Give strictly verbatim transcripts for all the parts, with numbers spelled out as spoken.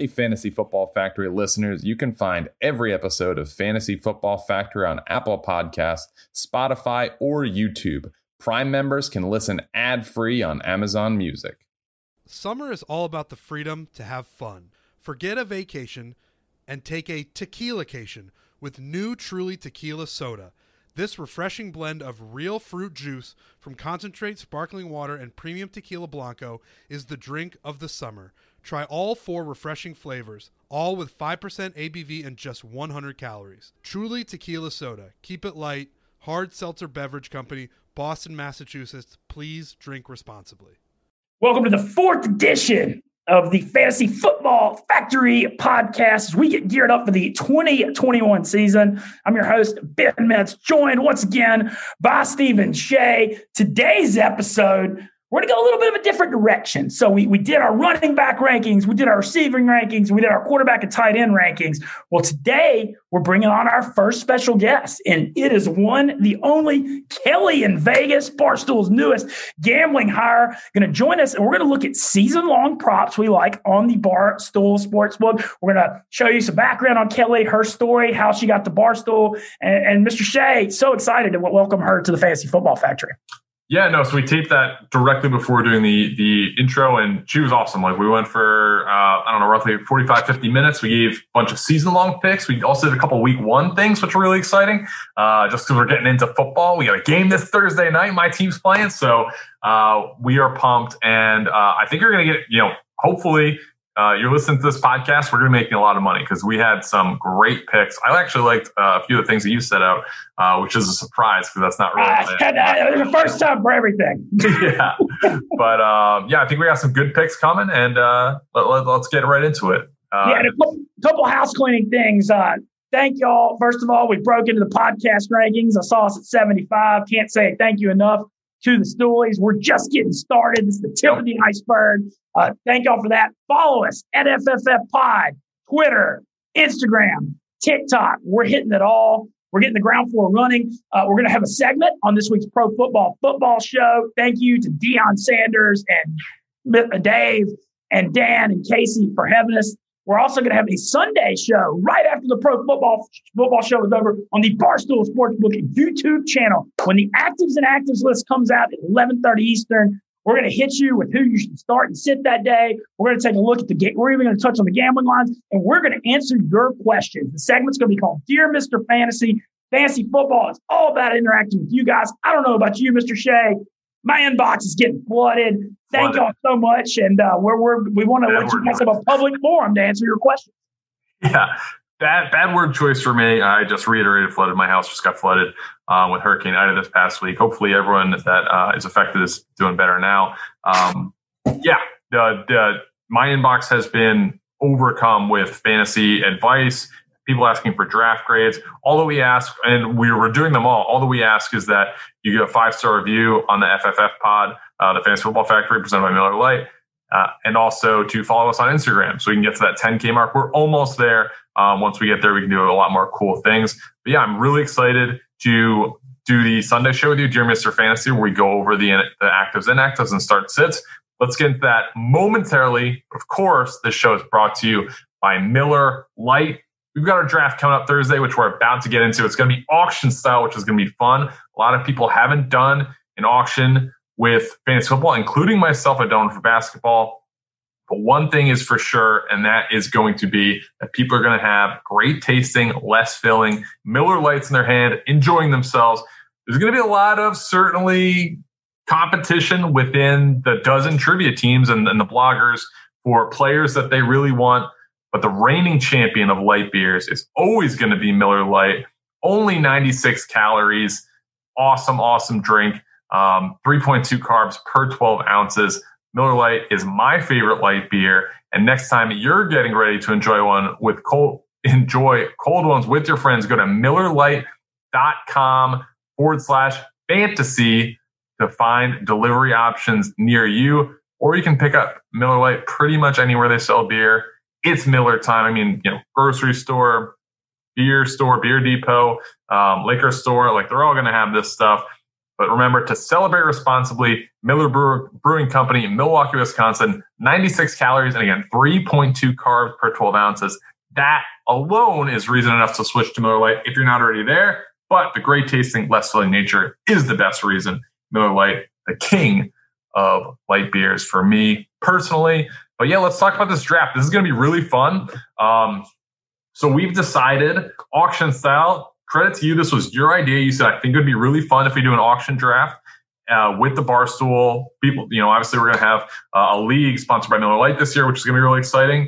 Hey, Fantasy Football Factory listeners, you can find every episode of Fantasy Football Factory on Apple Podcasts, Spotify, or YouTube. Prime members can listen ad-free on Amazon Music. Summer is all about the freedom to have fun. Forget a vacation and take a tequila-cation with new Truly Tequila Soda. This refreshing blend of real fruit juice from concentrate sparkling water and premium tequila blanco is the drink of the summer. Try all four refreshing flavors, all with five percent A B V and just one hundred calories. Truly Tequila Soda. Keep it light. Hard Seltzer Beverage Company, Boston, Massachusetts. Please drink responsibly. Welcome to the fourth edition of the Fantasy Football Factory podcast as we get geared up for the twenty twenty-one season. I'm your host, Ben Metz, joined once again by Stephen Shea. Today's episode, we're going to go a little bit of a different direction. So we, we did our running back rankings, we did our receiving rankings, we did our quarterback and tight end rankings. Well, today we're bringing on our first special guest, and it is one, the only Kelly in Vegas, Barstool's newest gambling hire, going to join us, and we're going to look at season-long props we like on the Barstool Sportsbook. We're going to show you some background on Kelly, her story, how she got to Barstool, and, and Mister Shea, so excited to welcome her to the Fantasy Football Factory. Yeah, no, so we taped that directly before doing the the intro, and she was awesome. Like, we went for, uh, I don't know, roughly forty-five, fifty minutes. We gave a bunch of season-long picks. We also did a couple week one things, which were really exciting, uh, just because we're getting into football. We got a game this Thursday night. My team's playing, so uh, we are pumped. And uh, I think you're going to get, you know, hopefully – Uh, you're listening to this podcast, we're going to be making a lot of money because we had some great picks. I actually liked uh, a few of the things that you set out, uh, which is a surprise because that's not really. Uh, the first time for everything. yeah. But um, yeah, I think we got some good picks coming, and uh, let, let, let's get right into it. Uh, yeah, and a couple, couple house cleaning things. Uh, thank y'all. First of all, we broke into the podcast rankings. I saw us at seventy-five. Can't say thank you enough to the Stoolies. We're just getting started. This is the tip of the iceberg. Uh, thank y'all for that. Follow us at F F F Pod, Twitter, Instagram, TikTok. We're hitting it all. We're getting the ground floor running. Uh, we're going to have a segment on this week's Pro Football Football Show. Thank you to Deion Sanders and Dave and Dan and Casey for having us. We're also going to have a Sunday show right after the Pro Football Football Show is over on the Barstool Sportsbook YouTube channel. When the Actives and Actives list comes out at eleven thirty Eastern, we're going to hit you with who you should start and sit that day. We're going to take a look at the game. We're even going to touch on the gambling lines, and we're going to answer your questions. The segment's going to be called Dear Mister Fantasy. Fantasy football is all about interacting with you guys. I don't know about you, Mister Shea. My inbox is getting flooded. Thank y'all so much, and uh, we're, we're we want to let you guys have a public forum to answer your questions. Yeah, bad bad word choice for me. I just reiterated flooded. My house just got flooded uh, with Hurricane Ida this past week. Hopefully, everyone that uh, is affected is doing better now. Um, yeah, the, the my inbox has been overcome with fantasy advice. People asking for draft grades. All that we ask, and we were doing them all, all that we ask is that you get a five-star review on the F F F pod, uh, the Fantasy Football Factory, presented by Miller Lite, uh, and also to follow us on Instagram so we can get to that ten K mark. We're almost there. Um, once we get there, we can do a lot more cool things. But yeah, I'm really excited to do the Sunday show with you, Dear Mister Fantasy, where we go over the, the actives, inactives, and start sits. Let's get into that momentarily. Of course, this show is brought to you by Miller Lite. We've got our draft coming up Thursday, which we're about to get into. It's going to be auction style, which is going to be fun. A lot of people haven't done an auction with fantasy football, including myself. I've done one for basketball. But one thing is for sure, and that is going to be that people are going to have great tasting, less filling, Miller Lights in their hand, enjoying themselves. There's going to be a lot of certainly competition within the dozen trivia teams and, and the bloggers for players that they really want. But the reigning champion of light beers is always going to be Miller Lite. Only ninety-six calories. Awesome, awesome drink. Um, three point two carbs per twelve ounces. Miller Lite is my favorite light beer. And next time you're getting ready to enjoy one with cold, enjoy cold ones with your friends, go to MillerLite.com forward slash fantasy to find delivery options near you. Or you can pick up Miller Lite pretty much anywhere they sell beer. It's Miller time. I mean, you know, grocery store, beer store, beer depot, um, liquor store, like they're all going to have this stuff. But remember to celebrate responsibly. Miller Brew- Brewing Company in Milwaukee, Wisconsin, ninety-six calories, and again, three point two carbs per twelve ounces. That alone is reason enough to switch to Miller Lite if you're not already there. But the great tasting, less filling nature is the best reason. Miller Lite, the king of light beers for me personally. But yeah, let's talk about this draft. This is going to be really fun. Um, so we've decided auction style. Credit to you. This was your idea. You said, I think it would be really fun if we do an auction draft uh, with the Barstool people. You know, obviously we're going to have uh, a league sponsored by Miller Lite this year, which is going to be really exciting.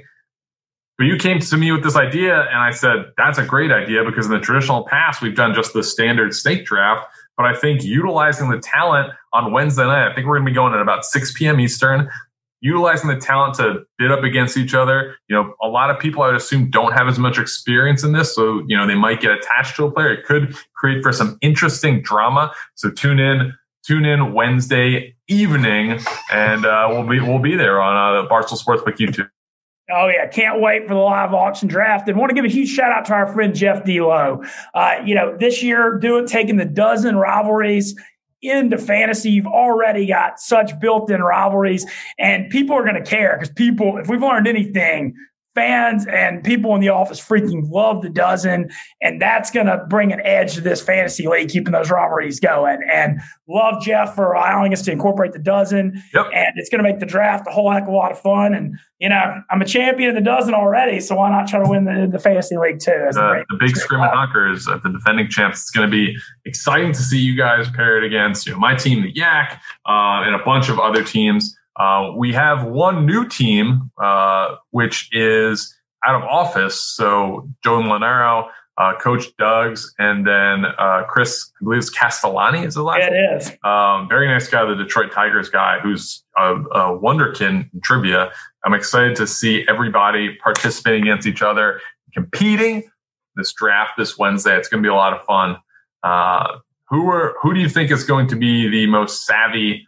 But you came to me with this idea, and I said, that's a great idea because in the traditional past, we've done just the standard snake draft. But I think utilizing the talent on Wednesday night, I think we're going to be going at about six p.m. Eastern, utilizing the talent to bid up against each other. You know, a lot of people, I would assume, don't have as much experience in this. So, you know, they might get attached to a player. It could create for some interesting drama. So tune in, tune in Wednesday evening, and uh, we'll be we'll be there on uh, the Barstool Sportsbook YouTube. Oh, yeah. Can't wait for the live auction draft. And want to give a huge shout out to our friend Jeff D'Lo. Uh, you know, this year, doing taking the dozen rivalries into fantasy. You've already got such built-in rivalries, and people are going to care because people, if we've learned anything, fans and people in the office freaking love the dozen, and that's going to bring an edge to this fantasy league, keeping those rivalries going. And love Jeff for allowing us to incorporate the dozen. Yep. And it's going to make the draft a whole heck of a lot of fun. And, you know, I'm a champion of the dozen already, so why not try to win the, the fantasy league too? Uh, the big Screaming Hunkers, uh, the defending champs. It's going to be exciting to see you guys paired against, you know, my team, the Yak, uh, and a bunch of other teams. Uh, we have one new team, uh, which is out of office. So Joe Molinaro, uh, Coach Doug's, and then uh, Chris, I believe it's Castellani is the last yeah, name. It is. Um, very nice guy, the Detroit Tigers guy, who's a, a wonderkin in trivia. I'm excited to see everybody participating against each other, competing this draft this Wednesday. It's going to be a lot of fun. Uh, who are who do you think is going to be the most savvy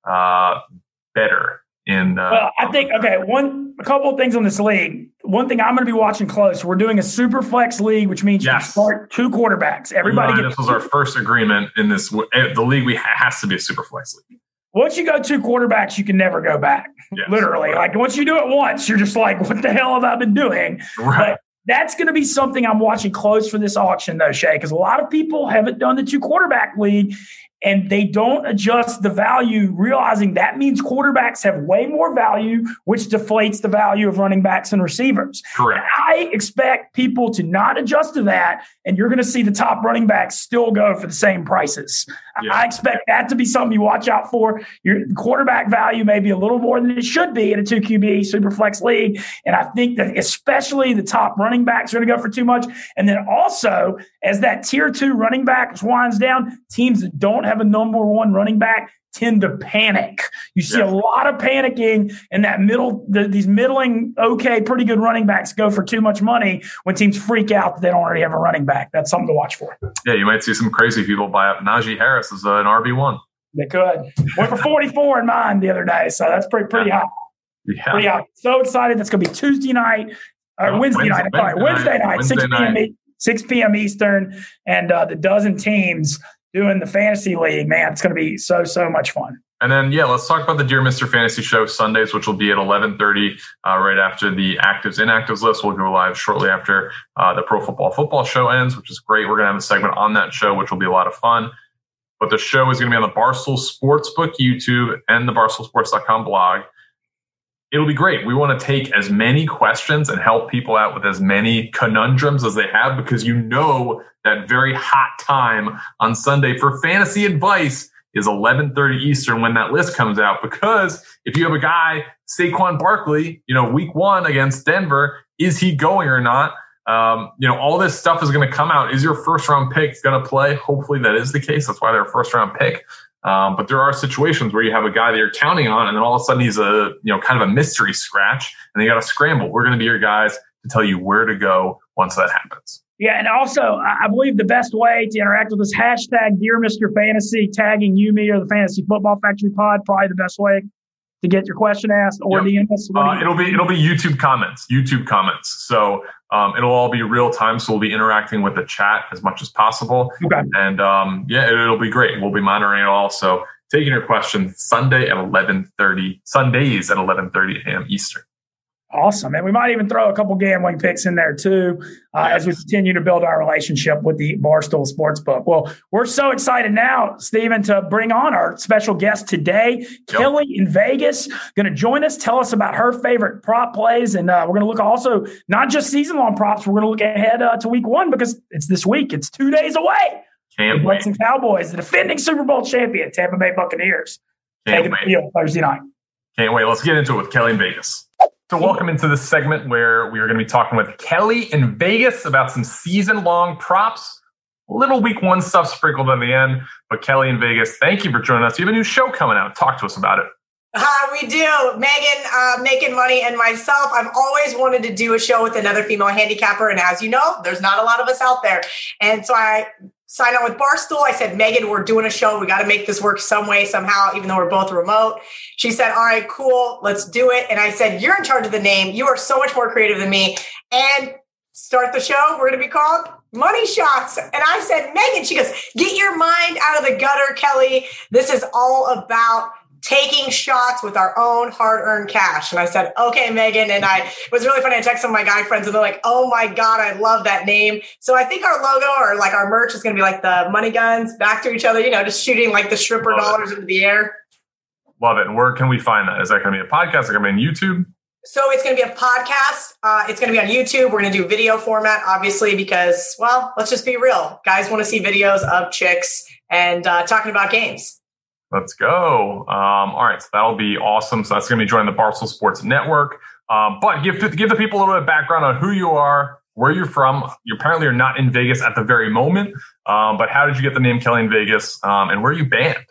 uh better in uh, well I think okay one a couple of things on this league. One thing I'm going to be watching close, we're doing a super flex league, which means you yes. can start two quarterbacks. Everybody yeah, gets this was our first agreement in this the league. We ha- has to be a super flex league. Once you go two quarterbacks, you can never go back. Yes. Literally, like once you do it once, you're just like, what the hell have I been doing? Right. But that's going to be something I'm watching close for this auction though, Shay, because a lot of people haven't done the two quarterback league and they don't adjust the value, realizing that means quarterbacks have way more value, which deflates the value of running backs and receivers. Correct. I expect people to not adjust to that, and you're going to see the top running backs still go for the same prices. Yeah. I expect that to be something you watch out for. Your quarterback value may be a little more than it should be in a two Q B super flex league, and I think that especially the top running backs are going to go for too much. And then also, as that tier two running back winds down, teams that don't have a number one running back tend to panic. You see yeah. a lot of panicking in that middle, the, these middling, okay, pretty good running backs go for too much money when teams freak out that they don't already have a running back. That's something to watch for. Yeah, you might see some crazy people buy up Najee Harris as an R B one. They could. Went for forty-four in mine the other day, so that's pretty pretty yeah. hot. Yeah. Pretty hot. So excited. That's going to be Tuesday night, or oh, Wednesday, Wednesday, night. Sorry, Wednesday, Wednesday night, Wednesday six p.m. night. six p.m. Eastern, and uh, the dozen teams doing the fantasy league. Man, it's going to be so, so much fun. And then, yeah, let's talk about the Dear Mister Fantasy Show Sundays, which will be at eleven thirty, uh, right after the actives inactives list. We'll go live shortly after uh, the Pro Football Football Show ends, which is great. We're going to have a segment on that show, which will be a lot of fun. But the show is going to be on the Barstool Sportsbook YouTube and the barstool sports dot com blog. It'll be great. We want to take as many questions and help people out with as many conundrums as they have, because you know that very hot time on Sunday for fantasy advice is eleven thirty Eastern when that list comes out. Because if you have a guy, Saquon Barkley, you know, week one against Denver, is he going or not? Um, you know, all this stuff is going to come out. Is your first round pick going to play? Hopefully that is the case. That's why they're a first round pick. Um, but there are situations where you have a guy that you're counting on, and then all of a sudden he's a, you know, kind of a mystery scratch, and they got to scramble. We're going to be your guys to tell you where to go once that happens. Yeah, and also, I believe the best way to interact with us, hashtag Dear Mister Fantasy, tagging you, me, or the Fantasy Football Factory Pod, probably the best way to get your question asked, or yep. D M us. Uh, it'll be it'll be YouTube comments, YouTube comments. So Um, it'll all be real time, so we'll be interacting with the chat as much as possible. Okay. And um, yeah, it, it'll be great. We'll be monitoring it all. So taking your questions Sunday at eleven thirty, Sundays at eleven thirty a.m. Eastern. Awesome. And we might even throw a couple gambling picks in there too, uh, yes. as we continue to build our relationship with the Barstool Sportsbook. Well, we're so excited now, Stephen, to bring on our special guest today, yep. Kelly in Vegas, going to join us, tell us about her favorite prop plays. And uh, we're going to look also not just season-long props, we're going to look ahead uh, to week one because it's this week. It's two days away. Can't the wait. And Cowboys, the defending Super Bowl champion, Tampa Bay Buccaneers. Can't taking wait. the field Thursday night. Can't wait. Let's get into it with Kelly in Vegas. So welcome into this segment where we are going to be talking with Kelly in Vegas about some season-long props. A little week one stuff sprinkled on the end. But Kelly in Vegas, thank you for joining us. You have a new show coming out. Talk to us about it. Uh, we do. Megan, uh, Making Money, and myself, I've always wanted to do a show with another female handicapper. And as you know, there's not a lot of us out there. And so I signed on with Barstool. I said, Megan, we're doing a show. We got to make this work some way, somehow, even though we're both remote. She said, all right, cool, let's do it. And I said, you're in charge of the name. You are so much more creative than me. And start the show. We're going to be called Money Shots. And I said, Megan, she goes, get your mind out of the gutter, Kelly. This is all about taking shots with our own hard-earned cash. And I said, okay, Megan. And I, it was really funny. I texted some of my guy friends and they're like, oh my God, I love that name. So I think our logo or like our merch is going to be like the money guns back to each other, you know, just shooting like the stripper love dollars it. into the air. Love it. And where can we find that? Is that going to be a podcast? Is it going to be on YouTube? So it's going to be a podcast. Uh, it's going to be on YouTube. We're going to do video format, obviously, because, well, let's just be real. Guys want to see videos of chicks and uh, talking about games. Let's go. Um, all right. So that'll be awesome. So that's going to be joining the Barstool Sports Network. Um, but give, give the people a little bit of background on who you are, where you're from. You apparently are not in Vegas at the very moment. Um, but how did you get the name Kelly in Vegas? Um, and where are you banned?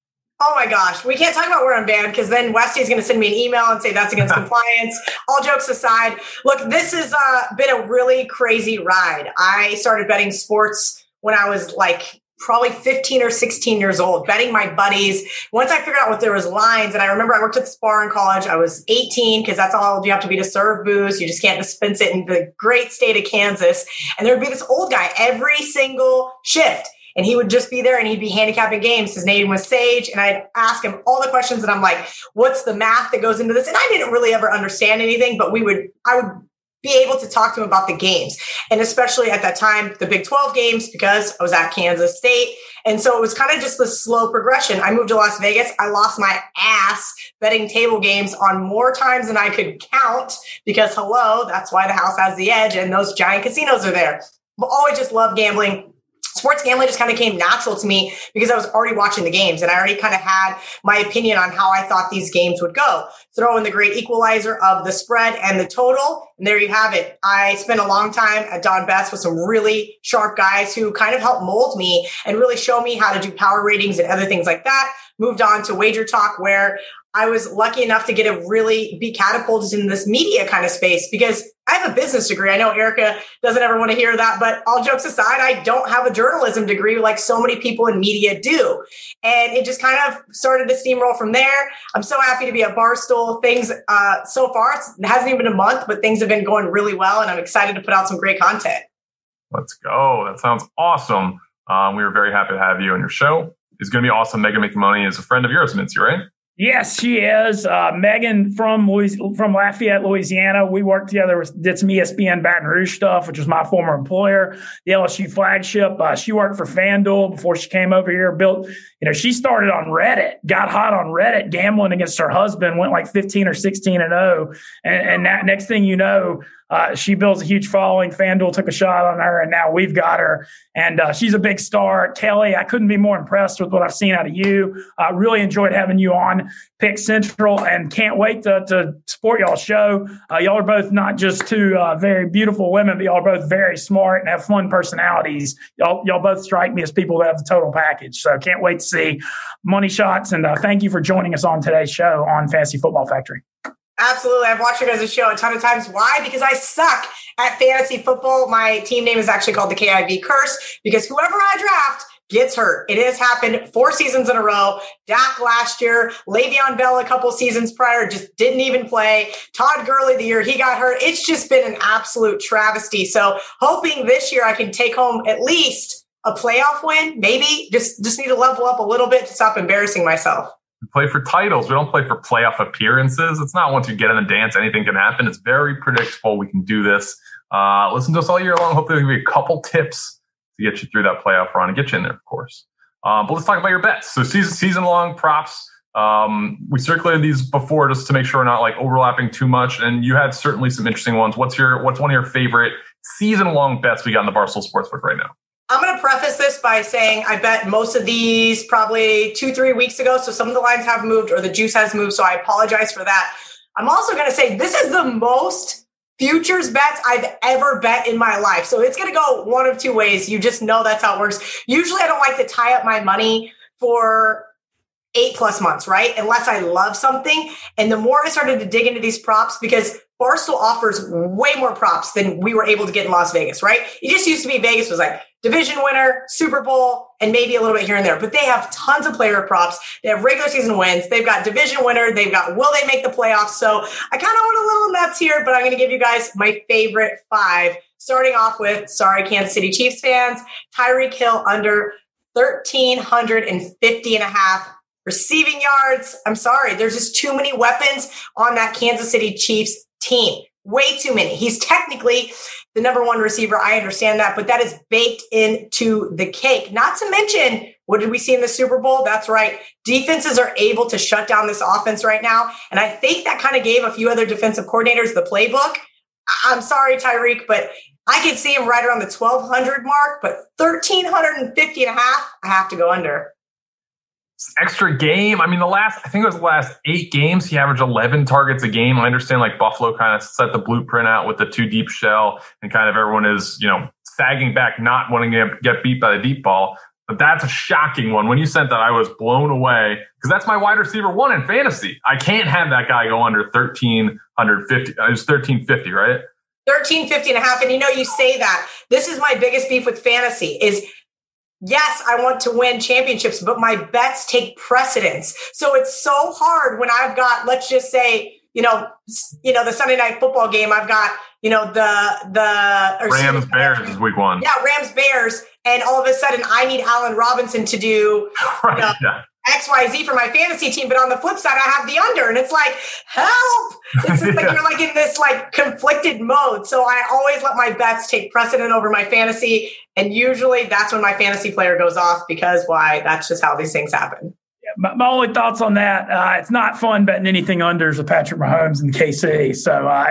Oh my gosh. We can't talk about where I'm banned because then Westy's going to send me an email and say that's against compliance. All jokes aside, look, this has uh, been a really crazy ride. I started betting sports when I was like probably fifteen or sixteen years old, betting my buddies. Once I figured out what there was lines, and I remember I worked at the bar in college. I was eighteen because that's all you have to be to serve booze. You just can't dispense it in the great state of Kansas. And there would be this old guy every single shift. And he would just be there and he'd be handicapping games. His name was Sage. And I'd ask him all the questions and I'm like, what's the math that goes into this? And I didn't really ever understand anything, but we would, I would be able to talk to him about the games. And especially at that time, the Big twelve games, because I was at Kansas State. And so it was kind of just this slow progression. I moved to Las Vegas. I lost my ass betting table games on more times than I could count because hello, that's why the house has the edge and those giant casinos are there. But always just loved gambling. Sports gambling just kind of came natural to me because I was already watching the games and I already kind of had my opinion on how I thought these games would go. Throw in the great equalizer of the spread and the total, and there you have it. I spent a long time at Don Best with some really sharp guys who kind of helped mold me and really show me how to do power ratings and other things like that. Moved on to Wager Talk, where I was lucky enough to get a really be catapulted in this media kind of space because I have a business degree. I know Erica doesn't ever want to hear that, but all jokes aside, I don't have a journalism degree like so many people in media do. And it just kind of started to steamroll from there. I'm so happy to be at Barstool. Things uh, so far, it hasn't even been a month, but things have been going really well. And I'm excited to put out some great content. Let's go. That sounds awesome. Um, we were very happy to have you on your show. It's going to be awesome. Megan Making Money is a friend of yours, Mincy, right? Yes, she is. Uh, Megan from Louis- from Lafayette, Louisiana. We worked together, did some E S P N Baton Rouge stuff, which was my former employer, the L S U flagship. Uh, she worked for FanDuel before she came over here, built, you know, she started on Reddit, got hot on Reddit, gambling against her husband, went like fifteen or sixteen and oh. And, and that next thing you know, Uh, she builds a huge following. FanDuel took a shot on her, and now we've got her. And uh, she's a big star. Kelly, I couldn't be more impressed with what I've seen out of you. I uh, really enjoyed having you on Pick Central and can't wait to, to support y'all's show. Uh, y'all are both not just two uh, very beautiful women, but y'all are both very smart and have fun personalities. Y'all, y'all both strike me as people that have the total package. So can't wait to see Money Shots. And uh, thank you for joining us on today's show on Fantasy Football Factory. Absolutely. I've watched you guys' show a ton of times. Why? Because I suck at fantasy football. My team name is actually called the K I V Curse because whoever I draft gets hurt. It has happened four seasons in a row. Dak last year, Le'Veon Bell a couple seasons prior just didn't even play. Todd Gurley the year he got hurt. It's just been an absolute travesty. So hoping this year I can take home at least a playoff win, maybe. Just, just need to level up a little bit to stop embarrassing myself. We play for titles. We don't play for playoff appearances. It's not once you get in the dance, anything can happen. It's very predictable. We can do this. Uh, listen to us all year long. Hopefully we can give you a couple tips to get you through that playoff run and get you in there, of course. Um, but let's talk about your bets. So season, season long props. Um, we circulated these before just to make sure we're not like overlapping too much. And you had certainly some interesting ones. What's your, what's one of your favorite season long bets we got in the Barstool Sportsbook right now? I'm going to preface this by saying I bet most of these probably two, three weeks ago. So some of the lines have moved or the juice has moved. So I apologize for that. I'm also going to say this is the most futures bets I've ever bet in my life. So it's going to go one of two ways. You just know that's how it works. Usually I don't like to tie up my money for eight plus months, right? Unless I love something. And the more I started to dig into these props, because Barstool offers way more props than we were able to get in Las Vegas, right? It just used to be Vegas was like division winner, Super Bowl, and maybe a little bit here and there. But they have tons of player props. They have regular season wins. They've got division winner. They've got will they make the playoffs? So I kind of want a little nuts here, but I'm going to give you guys my favorite five. Starting off with, sorry, Kansas City Chiefs fans, Tyreek Hill under thirteen fifty and a half receiving yards. I'm sorry. There's just too many weapons on that Kansas City Chiefs team. Way too many. He's technically the number one receiver. I understand that, but that is baked into the cake. Not to mention, what did we see in the Super Bowl? That's right. Defenses are able to shut down this offense right now. And I think that kind of gave a few other defensive coordinators the playbook. I'm sorry, Tyreek, but I could see him right around the twelve hundred mark, but thirteen fifty and a half, I have to go under. Extra game. I mean, the last, I think it was the last eight games, he averaged eleven targets a game. I understand like Buffalo kind of set the blueprint out with the two deep shell and kind of everyone is, you know, sagging back, not wanting to get beat by the deep ball. But that's a shocking one. When you sent that, I was blown away because that's my wide receiver one in fantasy. I can't have that guy go under thirteen fifty. It was thirteen fifty, right? thirteen fifty and a half. And you know, you say that. This is my biggest beef with fantasy is, yes, I want to win championships, but my bets take precedence. So it's so hard when I've got, let's just say, you know, you know, the Sunday night football game. I've got, you know, the the Rams Bears is week one. Yeah, Rams Bears, and all of a sudden I need Allen Robinson to do right, you know, yeah. X Y Z for my fantasy team, but on the flip side, I have the under, and it's like, help! It's just like yeah. you're like in this like conflicted mode. So I always let my bets take precedent over my fantasy, and usually that's when my fantasy player goes off because why? That's just how these things happen. My, my only thoughts on that, uh, it's not fun betting anything unders with Patrick Mahomes and K C. So uh,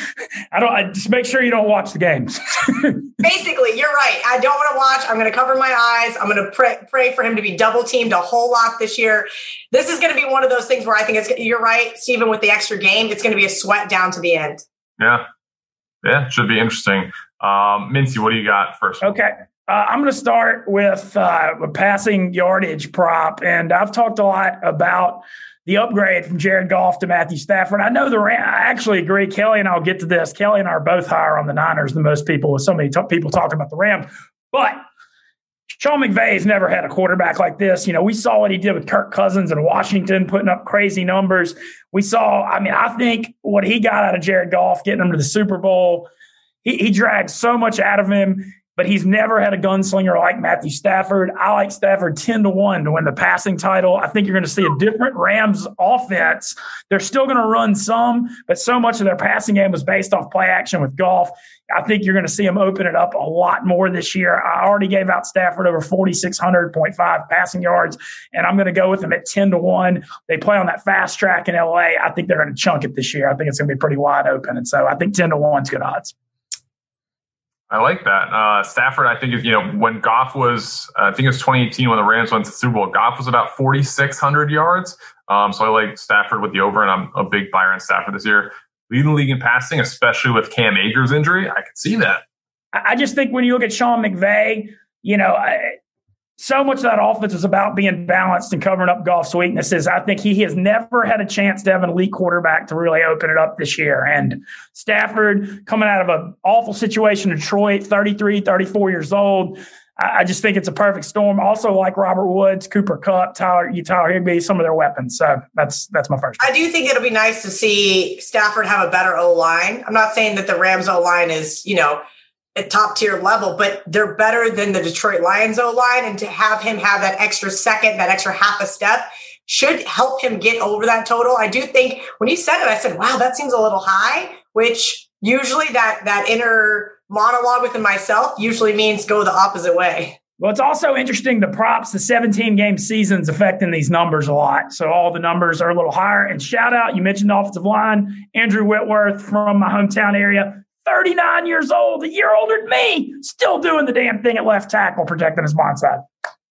I don't. I just make sure you don't watch the games. Basically, you're right. I don't want to watch. I'm going to cover my eyes. I'm going to pray, pray for him to be double teamed a whole lot this year. This is going to be one of those things where I think it's. You're right, Stephen. With the extra game, it's going to be a sweat down to the end. Yeah, yeah, should be interesting. Um, Mincy, what do you got first? Okay. Uh, I'm going to start with uh, a passing yardage prop, and I've talked a lot about the upgrade from Jared Goff to Matthew Stafford. I know the Ram- I actually agree. Kelly and I'll get to this. Kelly and I are both higher on the Niners than most people, with so many t- people talking about the Rams. But Sean McVay's never had a quarterback like this. You know, we saw what he did with Kirk Cousins in Washington, putting up crazy numbers. We saw, I mean, I think what he got out of Jared Goff, getting him to the Super Bowl, he, he dragged so much out of him. But he's never had a gunslinger like Matthew Stafford. I like Stafford ten to one to win the passing title. I think you're going to see a different Rams offense. They're still going to run some, but so much of their passing game was based off play action with Goff. I think you're going to see them open it up a lot more this year. I already gave out Stafford over forty-six hundred point five passing yards, and I'm going to go with them at ten to one. They play on that fast track in L A. I think they're going to chunk it this year. I think it's going to be pretty wide open. And so I think ten to one is good odds. I like that. Uh, Stafford, I think, you know, when Goff was, uh, I think it was twenty eighteen when the Rams went to the Super Bowl, Goff was about forty-six hundred yards. Um, so I like Stafford with the over, and I'm a big buyer in Stafford this year. Leading the league in passing, especially with Cam Akers' injury, I could see that. I just think when you look at Sean McVay, you know, I, so much of that offense is about being balanced and covering up Goff's weaknesses. I think he has never had a chance to have an elite quarterback to really open it up this year. And Stafford, coming out of an awful situation in Detroit, thirty-three, thirty-four years old, I, I just think it's a perfect storm. Also, like Robert Woods, Cooper Kupp, Tyler, Tyler Higbee, some of their weapons. So that's that's my first. I do think it'll be nice to see Stafford have a better O-line. I'm not saying that the Rams O-line is, you know, at top tier level, but they're better than the Detroit Lions O-line. And to have him have that extra second, that extra half a step should help him get over that total. I do think when you said it, I said, wow, that seems a little high, which usually that, that inner monologue within myself usually means go the opposite way. Well, it's also interesting, the props, the seventeen-game season's affecting these numbers a lot. So all the numbers are a little higher. And shout out, you mentioned the offensive line, Andrew Whitworth from my hometown area, thirty-nine years old, a year older than me, still doing the damn thing at left tackle, protecting his blind side.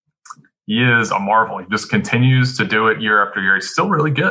He is a marvel. He just continues to do it year after year. He's still really good.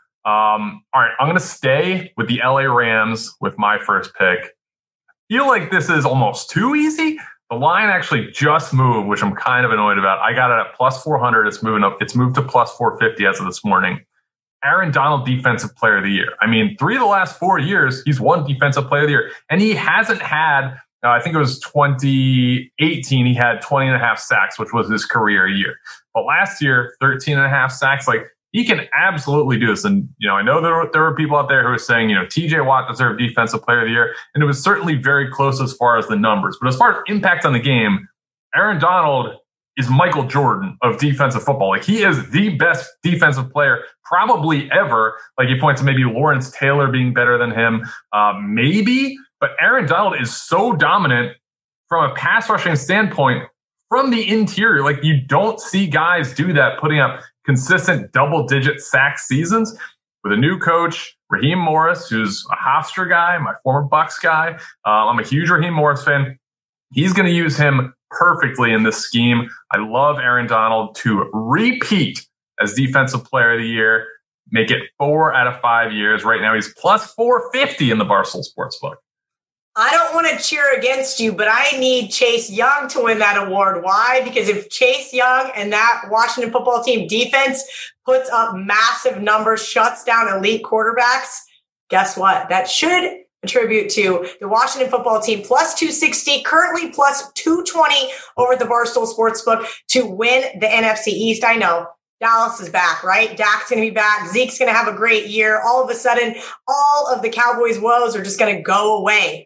Um, all right, I'm going to stay with the L A Rams with my first pick. I feel like this is almost too easy. The line actually just moved, which I'm kind of annoyed about. I got it at plus four hundred. It's moving up. It's moved to plus four fifty as of this morning. Aaron Donald, Defensive Player of the Year. I mean, three of the last four years, he's won Defensive Player of the Year. And he hasn't had, uh, I think it was twenty eighteen, he had twenty and a half sacks, which was his career year. But last year, thirteen and a half sacks. Like, he can absolutely do this. And, you know, I know there were, there were people out there who were saying, you know, T J Watt deserved Defensive Player of the Year. And it was certainly very close as far as the numbers. But as far as impact on the game, Aaron Donald is Michael Jordan of defensive football. Like, he is the best defensive player probably ever. Like, you point to maybe Lawrence Taylor being better than him, uh, maybe. But Aaron Donald is so dominant from a pass rushing standpoint from the interior. Like, you don't see guys do that, putting up consistent double-digit sack seasons. With a new coach, Raheem Morris, who's a Hofstra guy, my former Bucs guy. Uh, I'm a huge Raheem Morris fan. He's going to use him perfectly in this scheme. I love Aaron Donald to repeat as Defensive Player of the Year, make it four out of five years. Right now, he's plus four fifty in the Barstool Sportsbook. I don't want to cheer against you, but I need Chase Young to win that award. Why? Because if Chase Young and that Washington football team defense puts up massive numbers, shuts down elite quarterbacks, guess what? That should attribute to the Washington football team plus two sixty, currently plus two twenty over the Barstool Sportsbook to win the N F C East. I know Dallas is back, right? Dak's going to be back. Zeke's going to have a great year. All of a sudden, all of the Cowboys' woes are just going to go away.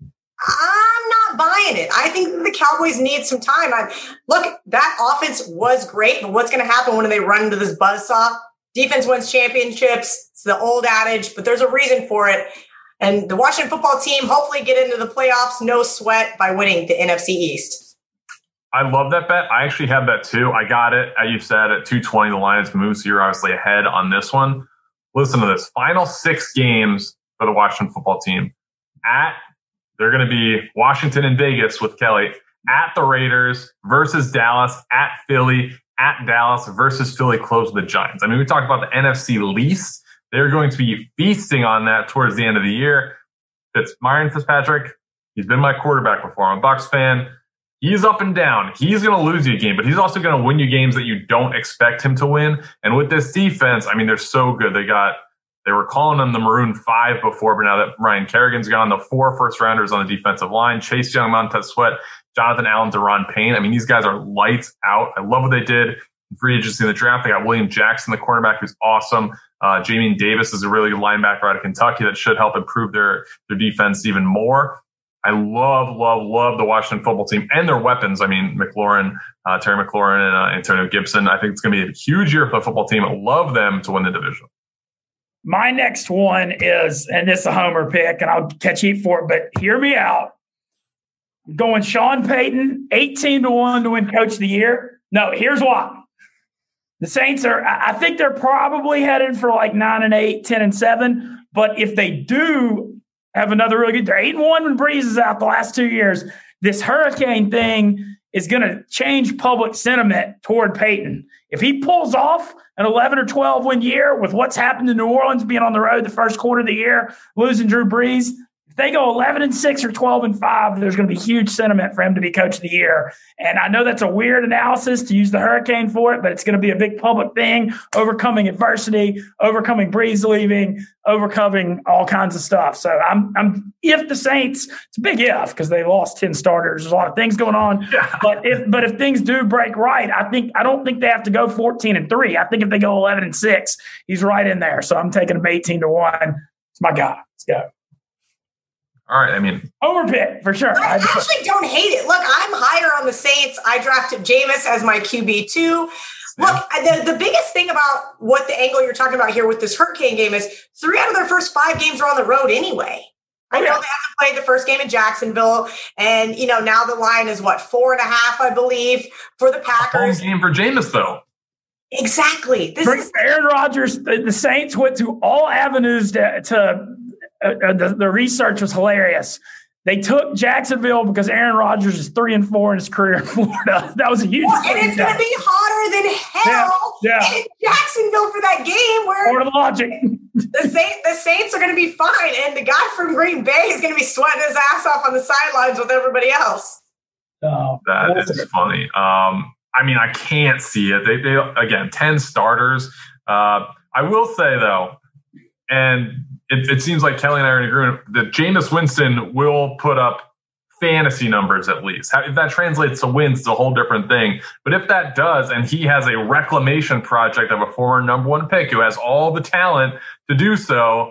I'm not buying it. I think the Cowboys need some time. I, look, that offense was great, but what's going to happen when they run into this buzzsaw? Defense wins championships. It's the old adage, but there's a reason for it. And the Washington football team hopefully get into the playoffs, no sweat, by winning the N F C East. I love that bet. I actually have that too. I got it, as you said, at two twenty. The line has moved, so you're obviously ahead on this one. Listen to this. Final six games for the Washington football team. At They're going to be Washington and Vegas with Kelly, at the Raiders versus Dallas, at Philly, at Dallas versus Philly, close with the Giants. I mean, we talked about the N F C least. They're going to be feasting on that towards the end of the year. It's Myron Fitzpatrick. He's been my quarterback before. I'm a Bucs fan. He's up and down. He's going to lose you a game, but he's also going to win you games that you don't expect him to win. And with this defense, I mean, they're so good. They got They were calling them the Maroon Five before, but now that Ryan Kerrigan's gone, the four first-rounders on the defensive line, Chase Young, Montez Sweat, Jonathan Allen, Deron Payne. I mean, these guys are lights out. I love what they did in free agency in the draft. They got William Jackson, the cornerback, who's awesome. Uh, Jamin Davis is a really good linebacker out of Kentucky that should help improve their, their defense even more. I love, love, love the Washington football team and their weapons. I mean, McLaurin, uh, Terry McLaurin, and uh, Antonio Gibson. I think it's going to be a huge year for the football team. I love them to win the division. My next one is, and this is a homer pick, and I'll catch heat for it, but hear me out. I'm going Sean Payton, eighteen to one to win Coach of the Year. No, here's why. The Saints are, I think they're probably headed for like nine and eight, ten and seven. But if they do have another really good, they're eight and one when Breeze is out the last two years. This hurricane thing is going to change public sentiment toward Peyton. If he pulls off an eleven or twelve win year with what's happened in New Orleans, being on the road the first quarter of the year, losing Drew Brees, if they go eleven and six or twelve and five, there's going to be huge sentiment for him to be coach of the year. And I know that's a weird analysis to use the Hurricane for it, but it's going to be a big public thing, overcoming adversity, overcoming Breeze leaving, overcoming all kinds of stuff. So I'm, I'm if the Saints, it's a big if because they lost ten starters. There's a lot of things going on. Yeah. But if but if things do break right, I think I don't think they have to go fourteen and three. I think if they go eleven and six, he's right in there. So I'm taking him eighteen to one. It's my guy. Let's go. All right. I mean, overpick for sure. I actually don't hate it. Look, I'm higher on the Saints. I drafted Jameis as my Q B two. Look, the, the biggest thing about what the angle you're talking about here with this Hurricane game is three out of their first five games are on the road anyway. I know they have to play the first game in Jacksonville, and you know now the line is what four and a half, I believe, for the Packers. Home game for Jameis, though. Exactly. This Bring is Aaron Rodgers. The, the Saints went to all avenues to. to uh, the, the research was hilarious. They took Jacksonville because Aaron Rodgers is three and four in his career in Florida. That was a huge. Well, and it's going to be hotter than hell yeah, yeah. in Jacksonville for that game. Where Florida logic. The Saints, the Saints are going to be fine, and the guy from Green Bay is going to be sweating his ass off on the sidelines with everybody else. Oh, that is it. funny. Um, I mean, I can't see it. They, they again, ten starters. Uh, I will say though, and it, it seems like Kelly and I are in agreement that Jameis Winston will put up fantasy numbers at least. If that translates to wins, it's a whole different thing. But if that does, and he has a reclamation project of a former number one pick who has all the talent to do so,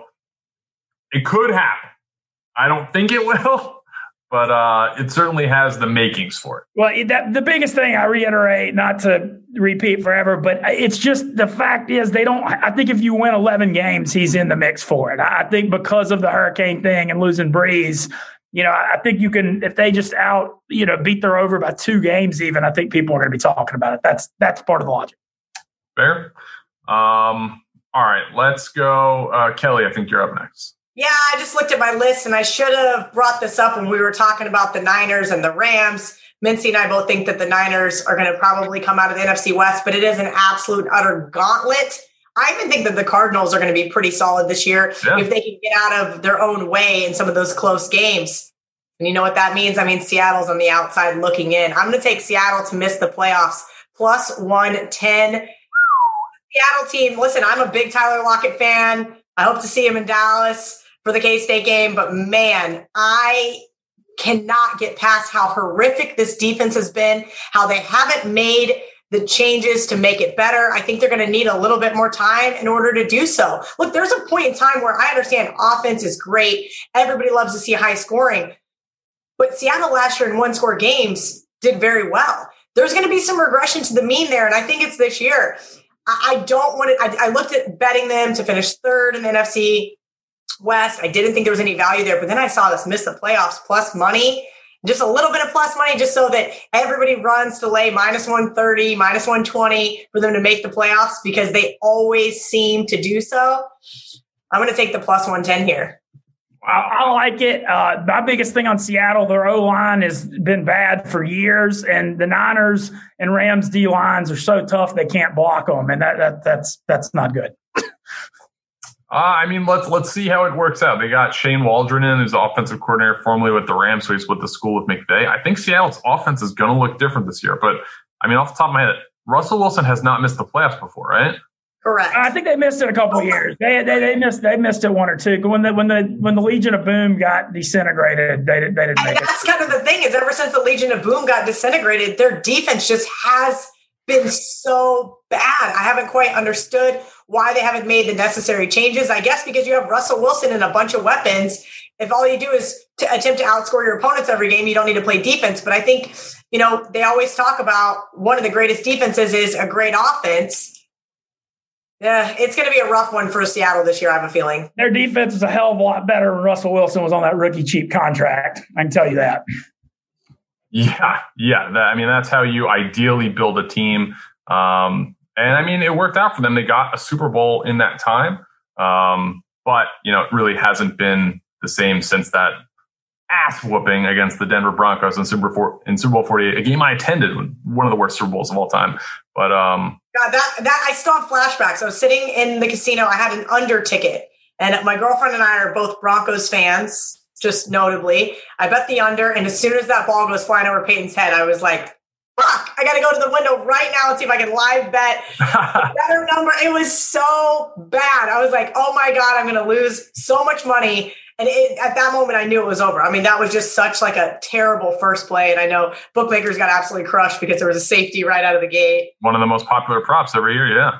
it could happen. I don't think it will, but uh, it certainly has the makings for it. Well, that, the biggest thing I reiterate, not to repeat forever, but it's just the fact is they don't. I think if you win eleven games, he's in the mix for it. I think because of the Hurricane thing and losing Breeze, you know, I think you can, if they just out, you know, beat their over by two games even, I think people are going to be talking about it. That's that's part of the logic. Fair. Um, all right, let's go. Uh, Kelly, I think you're up next. Yeah, I just looked at my list, and I should have brought this up when we were talking about the Niners and the Rams. Mincy and I both think that the Niners are going to probably come out of the N F C West, but it is an absolute, utter gauntlet. I even think that the Cardinals are going to be pretty solid this year yeah. if they can get out of their own way in some of those close games. And you know what that means? I mean, Seattle's on the outside looking in. I'm going to take Seattle to miss the playoffs, plus one ten. Seattle team, listen, I'm a big Tyler Lockett fan. I hope to see him in Dallas for the K-State game. But, man, I cannot get past how horrific this defense has been, how they haven't made the changes to make it better. I think they're going to need a little bit more time in order to do so. Look, there's a point in time where I understand offense is great. Everybody loves to see high scoring. But Seattle last year in one-score games did very well. There's going to be some regression to the mean there, and I think it's this year. I, I don't want to – I looked at betting them to finish third in the N F C West. I didn't think there was any value there, but then I saw this miss the playoffs plus money, just a little bit of plus money just so that everybody runs to lay minus one thirty, minus one twenty for them to make the playoffs because they always seem to do so. I'm going to take the plus one ten here. I, I like it. Uh, my biggest thing on Seattle, their O-line has been bad for years, and the Niners and Rams D-lines are so tough they can't block them, and that, that that's that's not good. uh, I mean, let's let's see how it works out. They got Shane Waldron in, who's the offensive coordinator formerly with the Rams, so he's with the school with McVay. I think Seattle's offense is going to look different this year, but I mean, off the top of my head, Russell Wilson has not missed the playoffs before, right? Correct. I think they missed it a couple of years. They, they they missed they missed it one or two. When the when the when the Legion of Boom got disintegrated, they didn't they didn't make and that's it. kind of the thing is ever since the Legion of Boom got disintegrated, their defense just has been so bad. I haven't quite understood why they haven't made the necessary changes. I guess because you have Russell Wilson and a bunch of weapons. If all you do is to attempt to outscore your opponents every game, you don't need to play defense. But I think, you know, they always talk about one of the greatest defenses is a great offense. Yeah, it's going to be a rough one for Seattle this year, I have a feeling. Their defense is a hell of a lot better when Russell Wilson was on that rookie cheap contract. I can tell you that. Yeah, yeah. That, I mean, that's how you ideally build a team. Um, and, I mean, it worked out for them. They got a Super Bowl in that time. Um, but, you know, it really hasn't been the same since that ass whooping against the Denver Broncos in Super four, in Super Bowl forty-eight, a game I attended, one of the worst Super Bowls of all time. But um, God, that that I still have flashbacks. I was sitting in the casino. I had an under ticket, and my girlfriend and I are both Broncos fans. just notably. I bet the under, and as soon as that ball goes flying over Peyton's head, I was like, fuck, I got to go to the window right now and see if I can live bet a better number. It was so bad. I was like, oh my God, I'm going to lose so much money. And it, at that moment, I knew it was over. I mean, that was just such like a terrible first play. And I know bookmakers got absolutely crushed because there was a safety right out of the gate. One of the most popular props every year, yeah.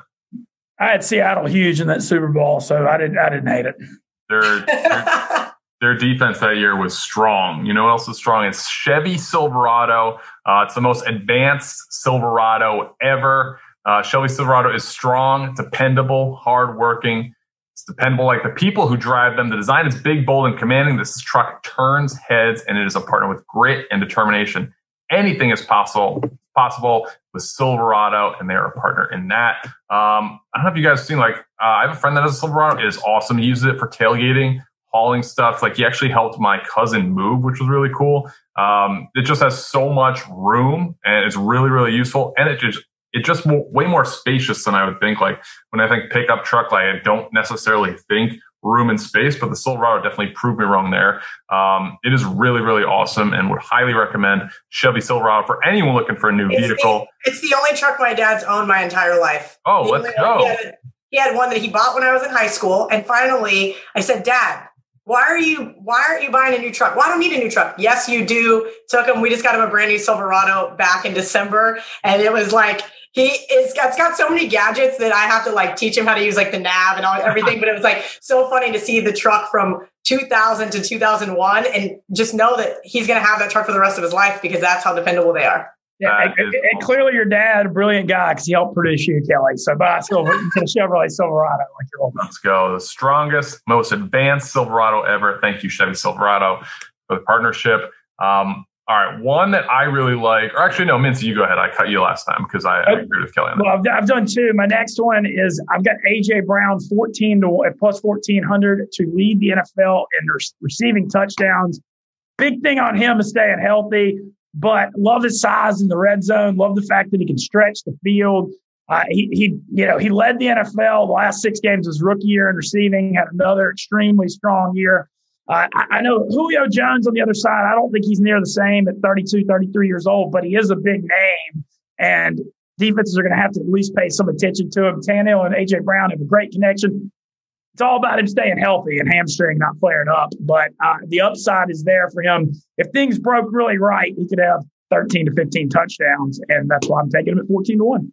I had Seattle huge in that Super Bowl, so I didn't I didn't hate it. Their, their, their defense that year was strong. You know what else is strong? It's Chevy Silverado. Uh, it's the most advanced Silverado ever. Uh, Chevy Silverado is strong, dependable, hardworking. It's dependable. Like the people who drive them, the design is big, bold, and commanding. This truck turns heads, and it is a partner with grit and determination. Anything is possible possible with Silverado, and they are a partner in that. Um, I don't know if you guys have seen, like, uh, I have a friend that has a Silverado. It is awesome. He uses it for tailgating, hauling stuff. Like, he actually helped my cousin move, which was really cool. Um, it just has so much room, and it's really, really useful. And it just It's just more, way more spacious than I would think. Like when I think pickup truck, like I don't necessarily think room and space, but the Silverado definitely proved me wrong there. Um, it is really, really awesome, and would highly recommend Chevy Silverado for anyone looking for a new it's vehicle. The, it's the only truck my dad's owned my entire life. Oh, he let's go. He had, a, he had one that he bought when I was in high school. And finally I said, Dad, why are you, why aren't you buying a new truck? Well, I don't need a new truck. Yes, you do. Took him. We just got him a brand new Silverado back in December. And it was like, He is got, it's got so many gadgets that I have to like teach him how to use like the nav and all everything. But it was like so funny to see the truck from two thousand to two thousand one and just know that he's going to have that truck for the rest of his life because that's how dependable they are. Yeah, and, and, and clearly your dad, a brilliant guy, because he helped produce you, Kelly. So buy a Silver, a Chevrolet Silverado like your old man. Let's go. The strongest, most advanced Silverado ever. Thank you, Chevy Silverado, for the partnership. Um, All right, one that I really like, or actually, no, Mincy, you go ahead. I cut you last time because I, I agree with Kelly on that. Well, I've, I've done two. My next one is I've got A J Brown fourteen to plus fourteen hundred to lead the N F L in re- receiving touchdowns. Big thing on him is staying healthy, but love his size in the red zone. Love the fact that he can stretch the field. Uh, he, he, you know, he led the N F L the last six games of his rookie year in receiving. Had another extremely strong year. Uh, I, I know Julio Jones on the other side. I don't think he's near the same at thirty-two, thirty-three years old, but he is a big name, and defenses are going to have to at least pay some attention to him. Tannehill and A J Brown have a great connection. It's all about him staying healthy and hamstring not flaring up, but uh, the upside is there for him. If things broke really right, he could have thirteen to fifteen touchdowns, and that's why I'm taking him at fourteen to one.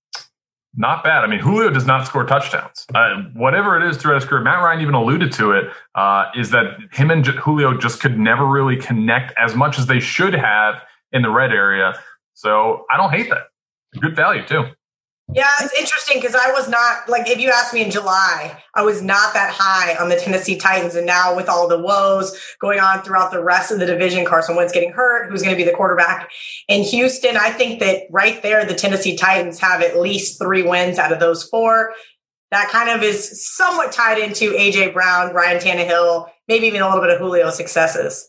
Not bad. I mean, Julio does not score touchdowns. Uh, whatever it is throughout his career, Matt Ryan even alluded to it, uh, is that him and J- Julio just could never really connect as much as they should have in the red area. So I don't hate that. Good value, too. Yeah, it's interesting because I was not, like, if you asked me in July, I was not that high on the Tennessee Titans. And now with all the woes going on throughout the rest of the division, Carson Wentz getting hurt, who's going to be the quarterback in Houston, I think that right there, the Tennessee Titans have at least three wins out of those four. That kind of is somewhat tied into A J Brown, Ryan Tannehill, maybe even a little bit of Julio's successes.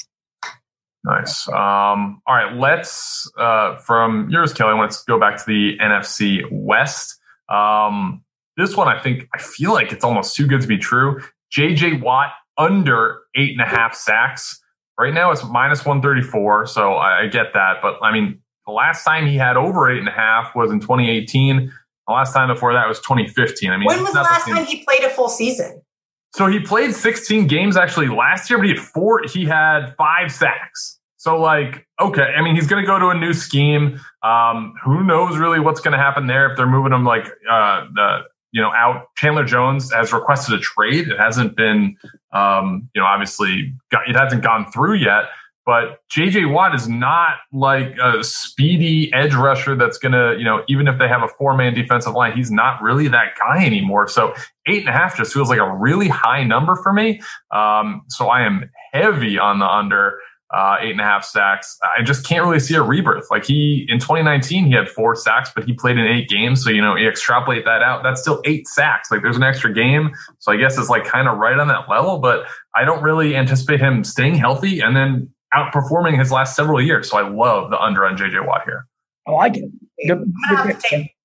Nice. Um, all right, let's, uh, from yours, Kelly, let's go back to the N F C West. Um, this one, I think, I feel like it's almost too good to be true. J J Watt under eight and a half sacks. Right now it's minus one thirty-four, so I, I get that. But, I mean, the last time he had over eight and a half was in twenty eighteen. The last time before that was twenty fifteen. I mean, when was the last time he played a full season? So he played sixteen games actually last year, but he had four, he had five sacks. So like, okay, I mean, he's going to go to a new scheme. Um, who knows really what's going to happen there if they're moving him like, uh, the, you know, out. Chandler Jones has requested a trade. It hasn't been, um, you know, obviously got, it hasn't gone through yet, but J J Watt is not like a speedy edge rusher that's going to, you know, even if they have a four man defensive line, he's not really that guy anymore. So eight and a half just feels like a really high number for me. Um, so I am heavy on the under. Uh, eight and a half sacks. I just can't really see a rebirth. Like he, in twenty nineteen, he had four sacks, but he played in eight games. So, you know, you extrapolate that out, that's still eight sacks. Like there's an extra game. So I guess it's like kind of right on that level, but I don't really anticipate him staying healthy and then outperforming his last several years. So I love the under on J J Watt here. I like it. Good, I'm gonna have to take,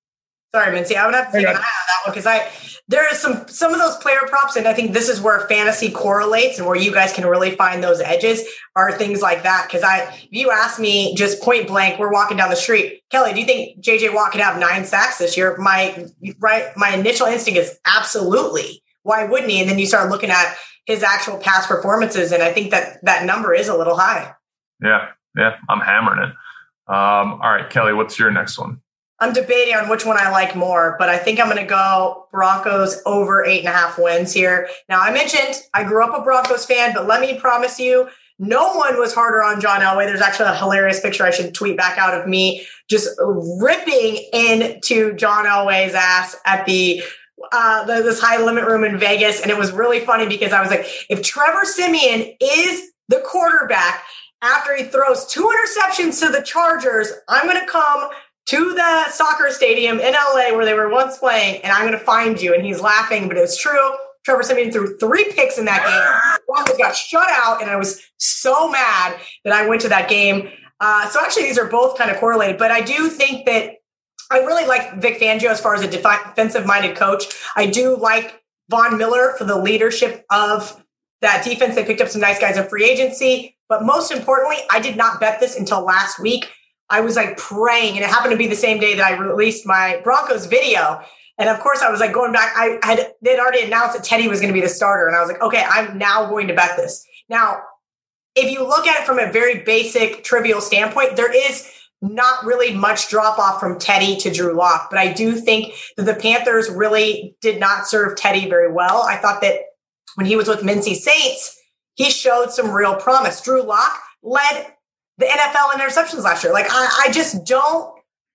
Sorry, Mincy. I'm gonna have to take an eye on that one because I there are some some of those player props, and I think this is where fantasy correlates and where you guys can really find those edges are things like that. Because I, if you ask me just point blank, we're walking down the street, Kelly, do you think J J Watt could have nine sacks this year? My right, my initial instinct is absolutely. Why wouldn't he? And then you start looking at his actual past performances, and I think that that number is a little high. Yeah, yeah, I'm hammering it. Um, all right, Kelly, what's your next one? I'm debating on which one I like more, but I think I'm going to go Broncos over eight and a half wins here. Now, I mentioned I grew up a Broncos fan, but let me promise you, no one was harder on John Elway. There's actually a hilarious picture I should tweet back out of me just ripping into John Elway's ass at the Uh, the, this high limit room in Vegas. And it was really funny because I was like, if Trevor Siemian is the quarterback after he throws two interceptions to the Chargers, I'm going to come to the soccer stadium in L A where they were once playing, and I'm going to find you. And he's laughing, but it's true. Trevor Siemian threw three picks in that game. Broncos got shut out, and I was so mad that I went to that game. Uh, so actually, these are both kind of correlated, but I do think that I really like Vic Fangio as far as a defensive-minded coach. I do like Von Miller for the leadership of that defense. They picked up some nice guys in free agency. But most importantly, I did not bet this until last week. I was like praying, and it happened to be the same day that I released my Broncos video. And of course, I was like going back. I had they'd already announced that Teddy was going to be the starter. And I was like, okay, I'm now going to bet this. Now, if you look at it from a very basic, trivial standpoint, there is not really much drop off from Teddy to Drew Lock, but I do think that the Panthers really did not serve Teddy very well. I thought that when he was with Mincy Saints, he showed some real promise. Drew Lock led the N F L in interceptions last year. Like I, I just don't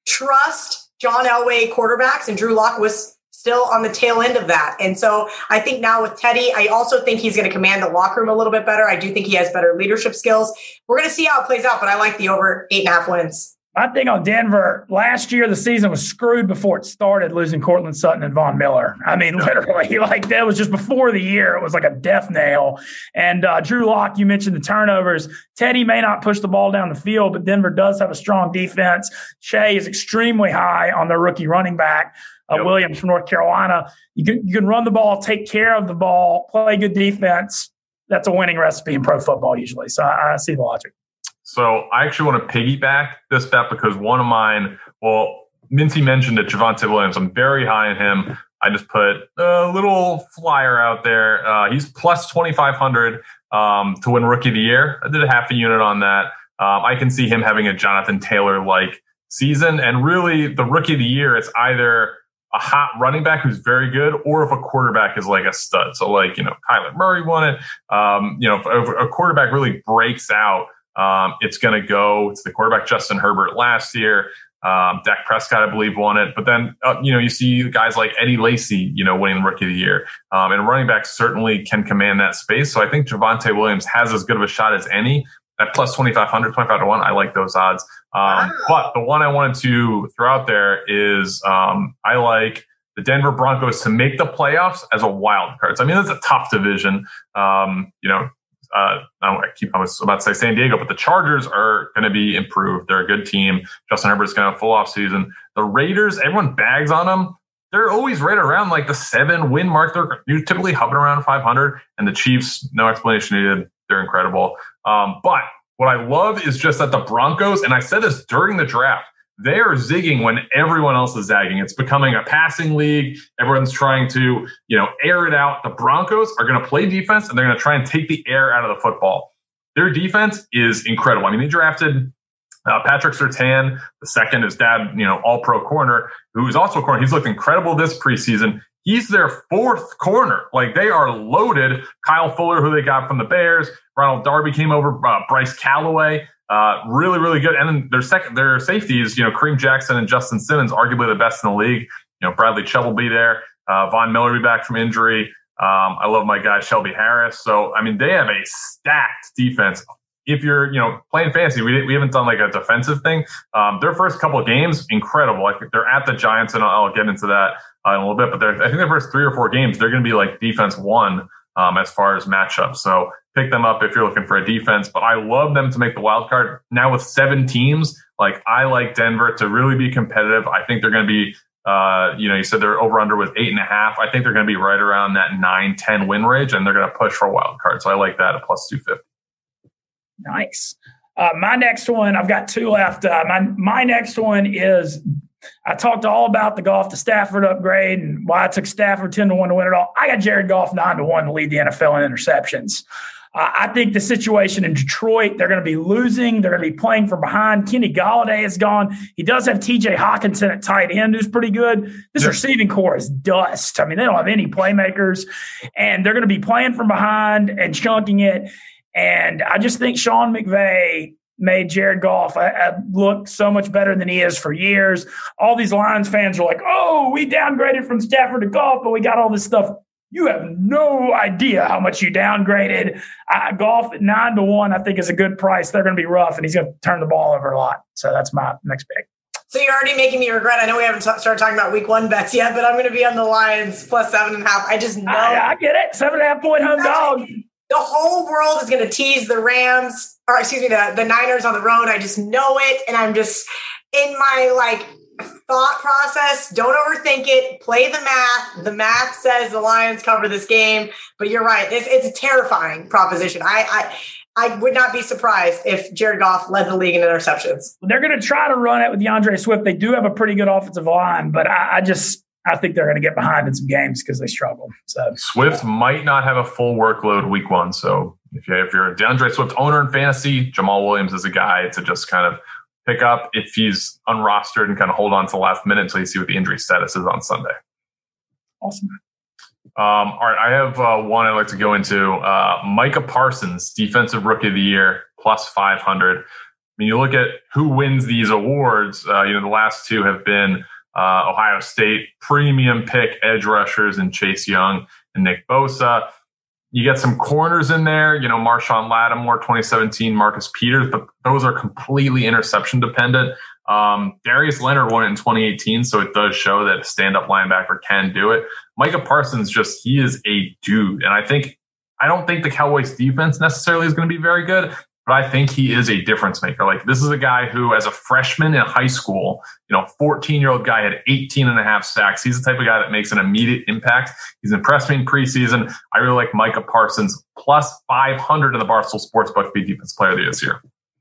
trust John Elway quarterbacks, and Drew Lock was still on the tail end of that. And so I think now with Teddy, I also think he's going to command the locker room a little bit better. I do think he has better leadership skills. We're going to see how it plays out, but I like the over eight and a half wins. My thing on Denver, last year the season was screwed before it started, losing Cortland Sutton and Von Miller. I mean, literally, like that was just before the year. It was like a death nail. And uh, Drew Lock, you mentioned the turnovers. Teddy may not push the ball down the field, but Denver does have a strong defense. Shea is extremely high on their rookie running back, uh, yep. Williams from North Carolina. You can, you can run the ball, take care of the ball, play good defense. That's a winning recipe in pro football usually. So I, I see the logic. So I actually want to piggyback this bet because one of mine, well, Mincy mentioned it, Javonte Williams. I'm very high on him. I just put a little flyer out there. Uh, he's plus twenty-five hundred um, to win Rookie of the Year. I did a half a unit on that. Um, I can see him having a Jonathan Taylor-like season. And really, the Rookie of the Year, it's either a hot running back who's very good, or if a quarterback is like a stud. So like, you know, Kyler Murray won it. Um, you know, if a quarterback really breaks out, Um, it's going to go to the quarterback, Justin Herbert, last year. Um, Dak Prescott, I believe, won it. But then, uh, you know, you see guys like Eddie Lacy, you know, winning Rookie of the Year. Um, and running backs certainly can command that space. So I think Javonte Williams has as good of a shot as any at plus twenty-five hundred, twenty-five to one. I like those odds. Um, but the one I wanted to throw out there is um, I like the Denver Broncos to make the playoffs as a wild card. So, I mean, that's a tough division. Um, you know, Uh, I keep, I was about to say San Diego, but the Chargers are going to be improved. They're a good team. Justin Herbert's going to have a full off season. The Raiders, everyone bags on them. They're always right around like the seven win mark. They're typically hovering around five hundred. And the Chiefs, no explanation needed. They're incredible. Um, but what I love is just that the Broncos, and I said this during the draft, they are zigging when everyone else is zagging. It's becoming a passing league. Everyone's trying to, you know, air it out. The Broncos are going to play defense, and they're going to try and take the air out of the football. Their defense is incredible. I mean, they drafted uh, Patrick Surtain. The second is dad, you know, all-pro corner, who is also a corner. He's looked incredible this preseason. He's their fourth corner. Like, they are loaded. Kyle Fuller, who they got from the Bears. Ronald Darby came over. Uh, Bryce Callaway. Uh, really, really good. And then their second, their safeties, you know, Kareem Jackson and Justin Simmons, arguably the best in the league. You know, Bradley Chubb will be there. Uh, Von Miller will be back from injury. Um, I love my guy, Shelby Harris. So, I mean, they have a stacked defense. If you're, you know, playing fantasy, we we haven't done like a defensive thing. Um, their first couple of games, incredible. I think they're at the Giants, and I'll, I'll get into that uh, in a little bit. But I think their first three or four games, they're going to be like defense one um, as far as matchups. So pick them up if you're looking for a defense. But I love them to make the wild card. Now with seven teams, like I like Denver to really be competitive. I think they're going to be Uh, you know, you said they're over under with eight and a half. I think they're going to be right around that nine, ten win range, and they're going to push for a wild card. So I like that at plus two fifty. Nice. Uh, my next one, I've got two left. Uh, my my next one is, I talked all about the Goff to Stafford upgrade and why I took Stafford ten to one to win it all. I got Jared Goff nine to one to lead the N F L in interceptions. Uh, I think the situation in Detroit, they're going to be losing. They're going to be playing from behind. Kenny Golladay is gone. He does have T J Hawkinson at tight end, who's pretty good. This yeah. receiving core is dust. I mean, they don't have any playmakers, and they're going to be playing from behind and chunking it. And I just think Sean McVay made Jared Goff I, I look so much better than he is for years. All these Lions fans are like, oh, we downgraded from Stafford to Goff, but we got all this stuff. You have no idea how much you downgraded. Uh, Goff at nine to one, I think, is a good price. They're going to be rough, and he's going to turn the ball over a lot. So that's my next pick. So you're already making me regret. I know we haven't t- started talking about week one bets yet, but I'm going to be on the Lions plus seven and a half. I just know. I, I get it. Seven and a half point home dog. The whole world is going to tease the Rams, or excuse me, the, the Niners on the road. I just know it. And I'm just in my like thought process. Don't overthink it. Play the math. The math says the Lions cover this game, but you're right. It's, it's a terrifying proposition. I, I, I would not be surprised if Jared Goff led the league in interceptions. They're going to try to run it with DeAndre Swift. They do have a pretty good offensive line, but I, I just, I think they're going to get behind in some games because they struggle. So Swift might not have a full workload week one. So if, you, if you're a DeAndre Swift owner in fantasy, Jamal Williams is a guy to just kind of pick up if he's unrostered and kind of hold on to the last minute until you see what the injury status is on Sunday. Awesome. Um, all right, I have uh, one I'd like to go into. Uh, Micah Parsons, Defensive Rookie of the Year, plus five hundred. I mean, you look at who wins these awards. Uh, you know, the last two have been Uh, Ohio State premium pick edge rushers and Chase Young and Nick Bosa. You get some corners in there, you know, Marshawn Lattimore, twenty seventeen, Marcus Peters, but those are completely interception dependent. Um, Darius Leonard won it in twenty eighteen, so it does show that a stand-up linebacker can do it. Micah Parsons, just, he is a dude. And I think, I don't think the Cowboys defense necessarily is going to be very good, but I think he is a difference maker. Like, this is a guy who, as a freshman in high school, you know, fourteen-year-old guy had eighteen and a half sacks. He's the type of guy that makes an immediate impact. He's impressed me in preseason. I really like Micah Parsons, plus five hundred in the Barstool Sportsbook to be Defensive Player of the Year this year.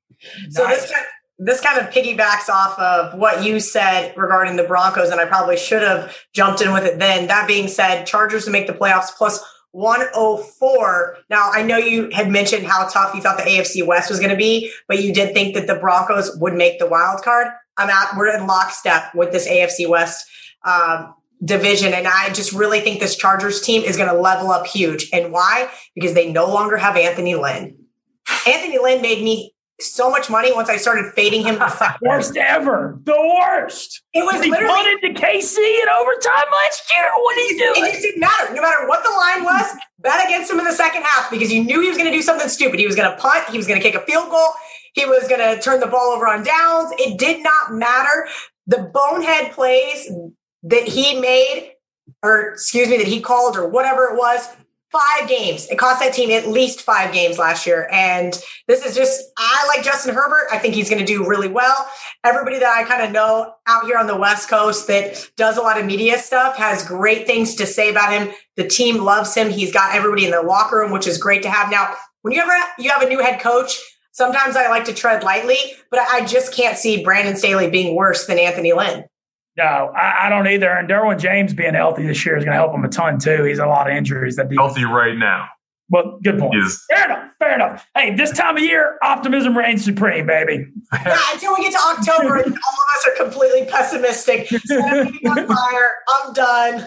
So nice. this, this kind of piggybacks off of what you said regarding the Broncos, and I probably should have jumped in with it then. That being said, Chargers to make the playoffs, plus one oh four. Now, I know you had mentioned how tough you thought the A F C West was going to be, but you did think that the Broncos would make the wild card. I'm at, we're in lockstep with this A F C West um, division. And I just really think this Chargers team is going to level up huge. And why? Because they no longer have Anthony Lynn. Anthony Lynn made me so much money once I started fading him. Worst ever. The worst. It was he literally punted to K C in overtime last year. What are you doing? It just didn't matter. No matter what the line was, bet against him in the second half because you knew he was going to do something stupid. He was going to punt. He was going to kick a field goal. He was going to turn the ball over on downs. It did not matter. The bonehead plays that he made, or excuse me, that he called or whatever it was, Five games. It cost that team at least five games last year. And this is just, I like Justin Herbert. I think he's going to do really well. Everybody that I kind of know out here on the West Coast that does a lot of media stuff has great things to say about him. The team loves him. He's got everybody in the locker room, which is great to have. Now, when you ever you have a new head coach, sometimes I like to tread lightly, but I just can't see Brandon Staley being worse than Anthony Lynn. No, I, I don't either. And Derwin James being healthy this year is going to help him a ton, too. He's a lot of injuries. That healthy right now. Well, good point. He's, fair enough. Fair enough. Hey, this time of year, optimism reigns supreme, baby. Yeah, until we get to October, and all of us are completely pessimistic. Set me on fire. I'm done.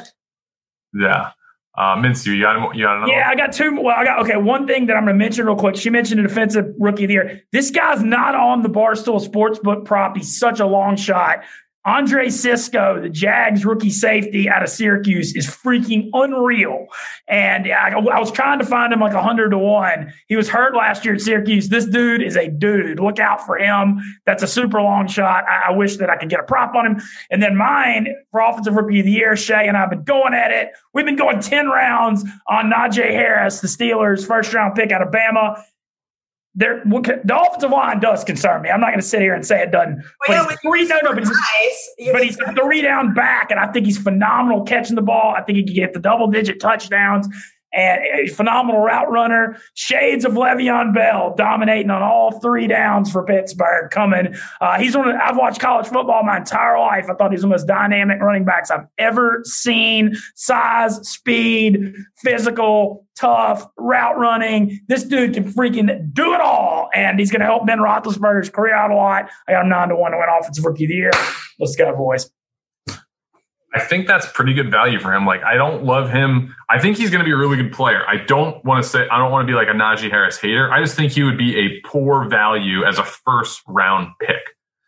Yeah. Uh, Minshew, you got, you got another Yeah, one? I got two. Well, I got, okay, one thing that I'm going to mention real quick. She mentioned the Defensive Rookie of the Year. This guy's not on the Barstool Sportsbook prop. He's such a long shot. Andre Cisco, the Jags rookie safety out of Syracuse, is freaking unreal. And I, I was trying to find him like one hundred to one. He was hurt last year at Syracuse. This dude is a dude. Look out for him. That's a super long shot. I, I wish that I could get a prop on him. And then mine for Offensive Rookie of the Year, Shay and I have been going at it. We've been going ten rounds on Najee Harris, the Steelers' first-round pick out of Bama. There, the offensive line does concern me. I'm not going to sit here and say it doesn't. Well, but, he's three, no, no, but, he's, but he's a three down back, and I think he's phenomenal catching the ball. I think he can get the double digit touchdowns. And a phenomenal route runner. Shades of Le'Veon Bell dominating on all three downs for Pittsburgh coming. Uh, he's one of, I've watched college football my entire life. I thought he's one of the most dynamic running backs I've ever seen. Size, speed, physical, tough, route running. This dude can freaking do it all. And he's going to help Ben Roethlisberger's career out a lot. I got him nine to one to win Offensive Rookie of the Year. Let's go, boys. I think that's pretty good value for him. Like, I don't love him. I think he's going to be a really good player. I don't want to say, I don't want to be like a Najee Harris hater. I just think he would be a poor value as a first round pick.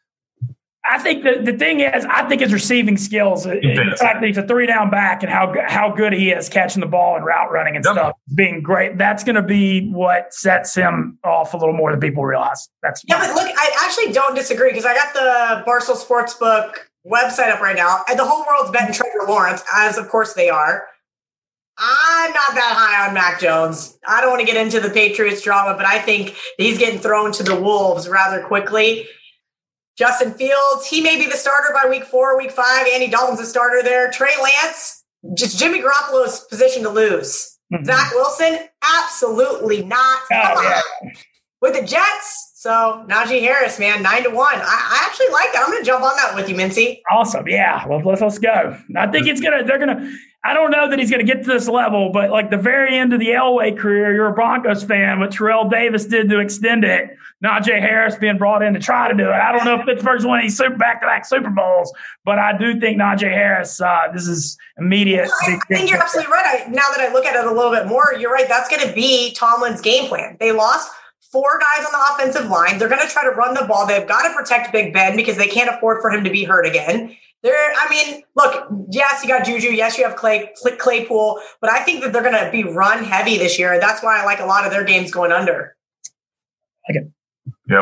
I think the, the thing is, I think his receiving skills, the fact that he's a three down back and how how good he is catching the ball and route running and yep. stuff, being great, that's going to be what sets him off a little more than people realize. That's yeah, but look, I actually don't disagree because I got the Barstool Sportsbook website up right now, and the whole world's betting Trevor Lawrence, as of course they are. I'm not that high on Mac Jones. I don't want to get into the Patriots drama, but I think he's getting thrown to the wolves rather quickly. Justin Fields, he may be the starter by week four, week five. Andy Dalton's the starter there. Trey Lance, just Jimmy Garoppolo's position to lose. Mm-hmm. Zach Wilson, absolutely not. Oh, Come yeah. on. With the Jets, so Najee Harris, man, nine to one. I, I actually like that. I'm going to jump on that with you, Mincy. Awesome, yeah. Well, let's let's go. I think it's gonna. They're gonna. I don't know that he's gonna get to this level, but like the very end of the Elway career, you're a Broncos fan. What Terrell Davis did to extend it. Najee Harris being brought in to try to do it. I don't know if Pittsburgh's winning any super back-to-back Super Bowls, but I do think Najee Harris. Uh, this is immediate. Well, I, I think you're absolutely right. I, now that I look at it a little bit more, you're right. That's going to be Tomlin's game plan. They lost four guys on the offensive line. They're going to try to run the ball. They've got to protect Big Ben because they can't afford for him to be hurt again. They're, I mean, look, yes, you got Juju. Yes, you have Clay, Claypool, but I think that they're going to be run heavy this year. That's why I like a lot of their games going under. Okay. Yep.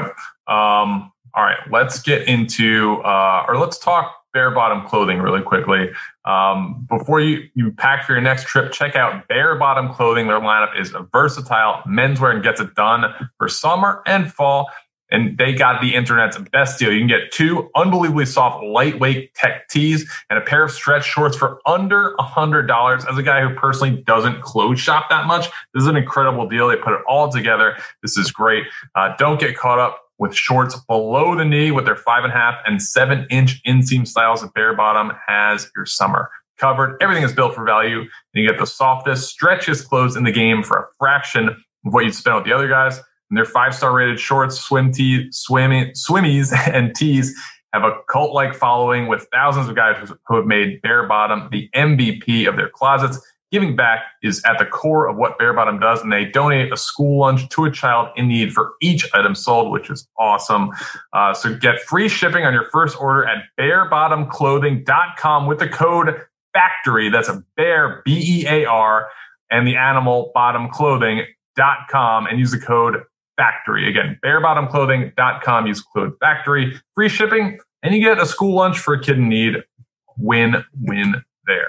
Um, all right. Let's get into, uh, or let's talk bare bottom clothing really quickly. Um, before you, you pack for your next trip, check out Bare Bottom Clothing. Their lineup is versatile menswear and gets it done for summer and fall. And they got the internet's best deal. You can get two unbelievably soft, lightweight tech tees and a pair of stretch shorts for under one hundred dollars. As a guy who personally doesn't clothes shop that much, this is an incredible deal. They put it all together. This is great. Uh, don't get caught up with shorts below the knee with their five and a half and seven inch inseam styles. Bare Bottom has your summer covered. Everything is built for value. And you get the softest, stretchiest clothes in the game for a fraction of what you'd spend with the other guys. And their five-star rated shorts, swim tee, swimming, swimmies, and tees have a cult-like following with thousands of guys who have made Bare Bottom the M V P of their closets. Giving back is at the core of what Bare Bottom does, and they donate a school lunch to a child in need for each item sold, which is awesome. Uh, so get free shipping on your first order at bare bottom clothing dot com with the code FACTORY. That's a bear, B E A R, and the animal bottom clothing dot com, and use the code FACTORY. Again, bare bottom clothing dot com, use code FACTORY. Free shipping, and you get a school lunch for a kid in need. Win, win there.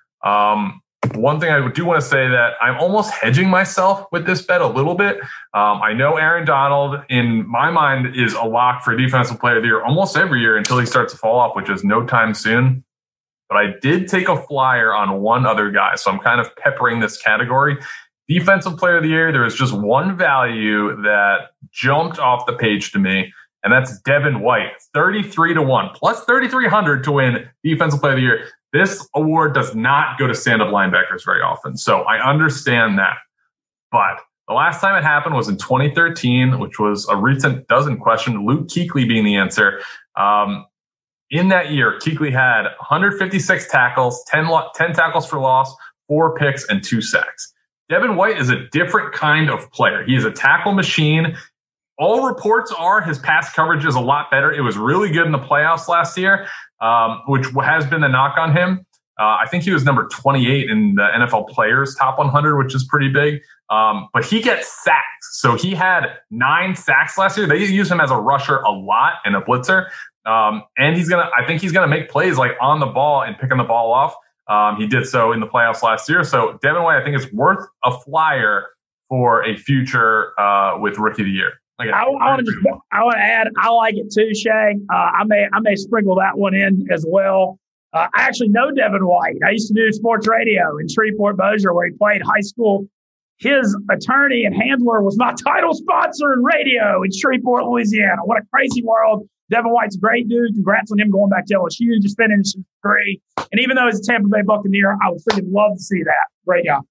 Um, One thing I do want to say that I'm almost hedging myself with this bet a little bit. Um, I know Aaron Donald, in my mind, is a lock for Defensive Player of the Year almost every year until he starts to fall off, which is no time soon. But I did take a flyer on one other guy, so I'm kind of peppering this category. Defensive Player of the Year, there is just one value that jumped off the page to me, and that's Devin White, thirty-three to one, plus thirty-three hundred to win Defensive Player of the Year. This award does not go to stand-up linebackers very often, so I understand that. But the last time it happened was in twenty thirteen, which was a recent dozen question, Luke Kuechly being the answer. Um, in that year, Kuechly had one hundred fifty-six tackles, ten, lo- ten tackles for loss, four picks, and two sacks. Devin White is a different kind of player. He is a tackle machine. All reports are his pass coverage is a lot better. It was really good in the playoffs last year, um, which has been the knock on him. Uh, I think he was number twenty-eight in the N F L Players Top one hundred, which is pretty big. Um, but he gets sacks. So he had nine sacks last year. They use him as a rusher a lot and a blitzer. Um, and he's going to, I think he's going to make plays like on the ball and picking the ball off. Um, he did so in the playoffs last year. So Devin White, I think, is worth a flyer for a future uh, with Rookie of the Year. Like I, I want to just I want to add I like it too, Shay. Uh, I may I may sprinkle that one in as well. Uh, I actually know Devin White. I used to do sports radio in Shreveport, Bossier, where he played high school. His attorney and handler was my title sponsor in radio in Shreveport, Louisiana. What a crazy world. Devin White's a great dude. Congrats on him going back to L S U, just finished his degree. And even though he's a Tampa Bay Buccaneer, I would freaking love to see that. Great guy.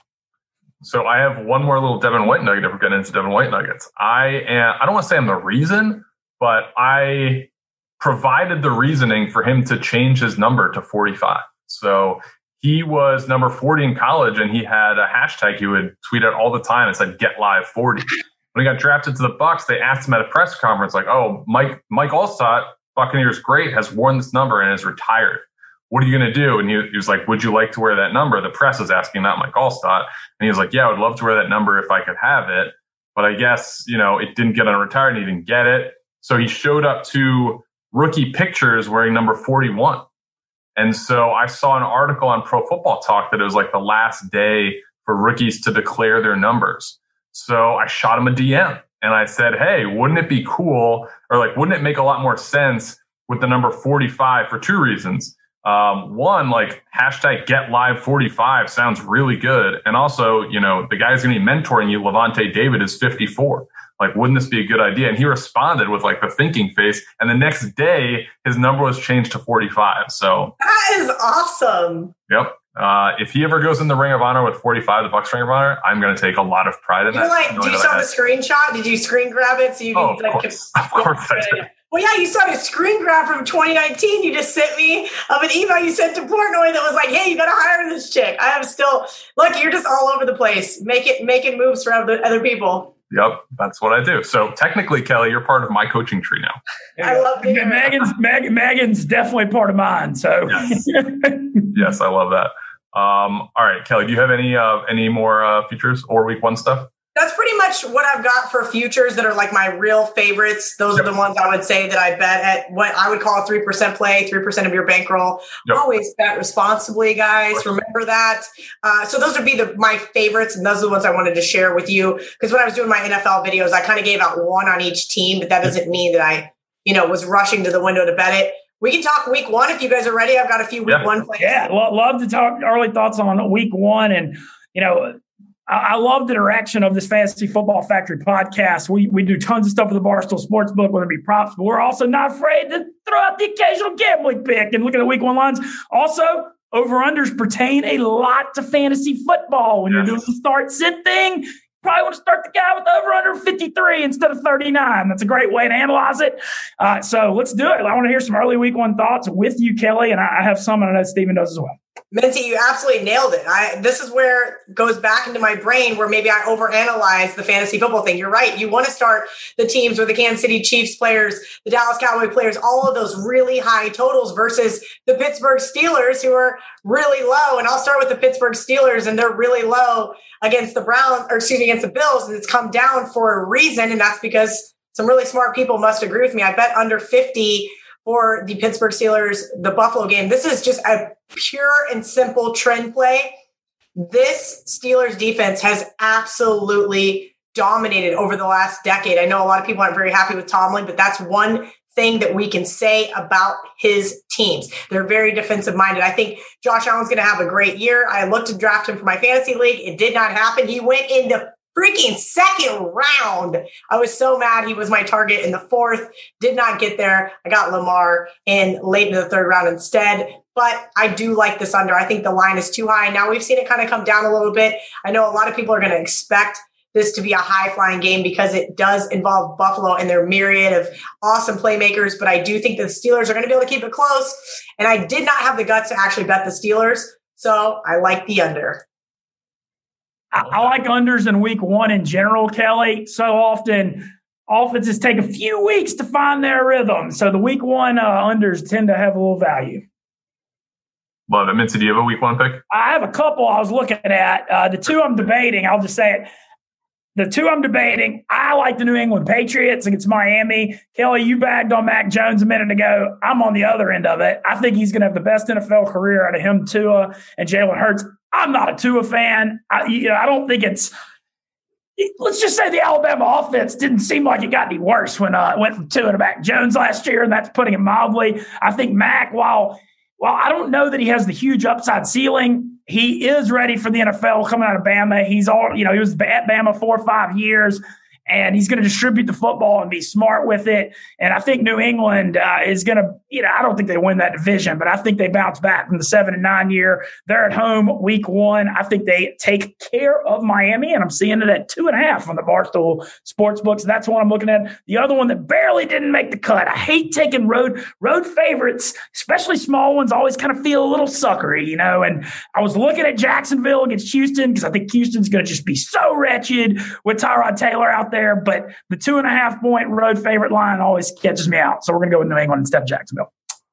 So I have one more little Devin White nugget if we're getting into Devin White nuggets. I am, I don't want to say I'm the reason, but I provided the reasoning for him to change his number to forty-five. So he was number forty in college, and he had a hashtag he would tweet out all the time. It said "Get Live forty." When he got drafted to the Bucs, they asked him at a press conference, like, "Oh, Mike Mike Allstott, Buccaneers great, has worn this number and is retired. What are you going to do?" And he, he was like, "Would you like to wear that number?" The press was asking, not Mike Allstott. And he was like, "Yeah, I would love to wear that number if I could have it. But I guess, you know, it didn't get on retired and he didn't get it." So he showed up to rookie pictures wearing number forty-one. And so I saw an article on Pro Football Talk that it was like the last day for rookies to declare their numbers. So I shot him a D M and I said, "Hey, wouldn't it be cool, or like, wouldn't it make a lot more sense with the number forty-five for two reasons? Um, one, like hashtag Get Live forty-five sounds really good. And also, you know, the guy who's going to be mentoring you, Levante David, is fifty-four. Like, wouldn't this be a good idea?" And he responded with like the thinking face. And the next day, his number was changed to forty-five. So that is awesome. Yep. Uh, if he ever goes in the Ring of Honor with forty-five, the Bucs Ring of Honor, I'm going to take a lot of pride in You're that. like, do you saw the screenshot? Did you screen grab it? So you oh, can, of like, course. Of course I did. Well, yeah, you saw a screen grab from twenty nineteen. You just sent me of an email you sent to Portnoy that was like, "Hey, you got to hire this chick." I am still, look, you're just all over the place, make it, making moves for other, other people. Yep, that's what I do. So technically, Kelly, you're part of my coaching tree now. I love it. Megan's, Megan, Megan's definitely part of mine. So yes, yes, I love that. Um, all right, Kelly, do you have any uh, any more uh, features or week one stuff? That's pretty much what I've got for futures that are like my real favorites. Those yep. are the ones I would say that I bet at what I would call a three percent play, three percent of your bankroll. Yep. Always bet responsibly, guys. Remember that. Uh, so those would be the my favorites, and those are the ones I wanted to share with you. Because when I was doing my N F L videos, I kind of gave out one on each team, but that doesn't mean that I, you know, was rushing to the window to bet it. We can talk week one if you guys are ready. I've got a few week yeah. one plays. Yeah, lo- love to talk early thoughts on week one. And, you know, I love the direction of this Fantasy Football Factory podcast. We we do tons of stuff with the Barstool Sportsbook, whether it be props, but we're also not afraid to throw out the occasional gambling pick and look at the week one lines. Also, over-unders pertain a lot to fantasy football. When yes. you're doing the start-sit thing, you probably want to start the guy with over-under fifty-three instead of thirty-nine. That's a great way to analyze it. Uh, so let's do it. I want to hear some early week one thoughts with you, Kelly, and I have some, and I know Steven does as well. Minty, you absolutely nailed it. I, this is where it goes back into my brain where maybe I overanalyze the fantasy football thing. You're right. You want to start the teams with the Kansas City Chiefs players, the Dallas Cowboy players, all of those really high totals versus the Pittsburgh Steelers who are really low. And I'll start with the Pittsburgh Steelers, and they're really low against the Browns, or excuse me, against the Bills. And it's come down for a reason. And that's because some really smart people must agree with me. I bet under fifty for the Pittsburgh Steelers, the Buffalo game. This is just a pure and simple trend play. This Steelers defense has absolutely dominated over the last decade. I know a lot of people aren't very happy with Tomlin, but that's one thing that we can say about his teams. They're very defensive minded. I think Josh Allen's going to have a great year. I looked to draft him for my fantasy league. It did not happen. He went into freaking second round. I was so mad. He was my target in the fourth. Did not get there. I got Lamar in late in the third round instead. But I do like this under. I think the line is too high. Now we've seen it kind of come down a little bit. I know a lot of people are going to expect this to be a high-flying game because it does involve Buffalo and their myriad of awesome playmakers. But I do think the Steelers are going to be able to keep it close. And I did not have the guts to actually bet the Steelers. So I like the under. I, I like unders in week one in general, Kelly. So often offenses take a few weeks to find their rhythm. So the week one uh, unders tend to have a little value. Love it. Mincy, do you have a week one pick? I have a couple I was looking at. Uh, the two I'm debating, I'll just say it. The two I'm debating, I like the New England Patriots against Miami. Kelly, you bagged on Mac Jones a minute ago. I'm on the other end of it. I think he's going to have the best N F L career out of him, Tua, and Jalen Hurts. I'm not a Tua fan. I, you know, I don't think it's let's just say the Alabama offense didn't seem like it got any worse when uh, it went from Tua to Mac Jones last year, and that's putting it mildly. I think Mac, while while I don't know that he has the huge upside ceiling, he is ready for the N F L coming out of Bama. He's all, you know, he was at Bama four or five years. And he's going to distribute the football and be smart with it. And I think New England uh, is going to, you know, I don't think they win that division, but I think they bounce back from the seven and nine year. They're at home week one. I think they take care of Miami, and I'm seeing it at two and a half on the Barstool Sportsbooks. That's one I'm looking at. The other one that barely didn't make the cut. I hate taking road road favorites, especially small ones. Always kind of feel a little suckery, you know. And I was looking at Jacksonville against Houston because I think Houston's going to just be so wretched with Tyrod Taylor out there. But the two and a half point road favorite line always catches me out. So we're going to go with New England instead of Jacksonville.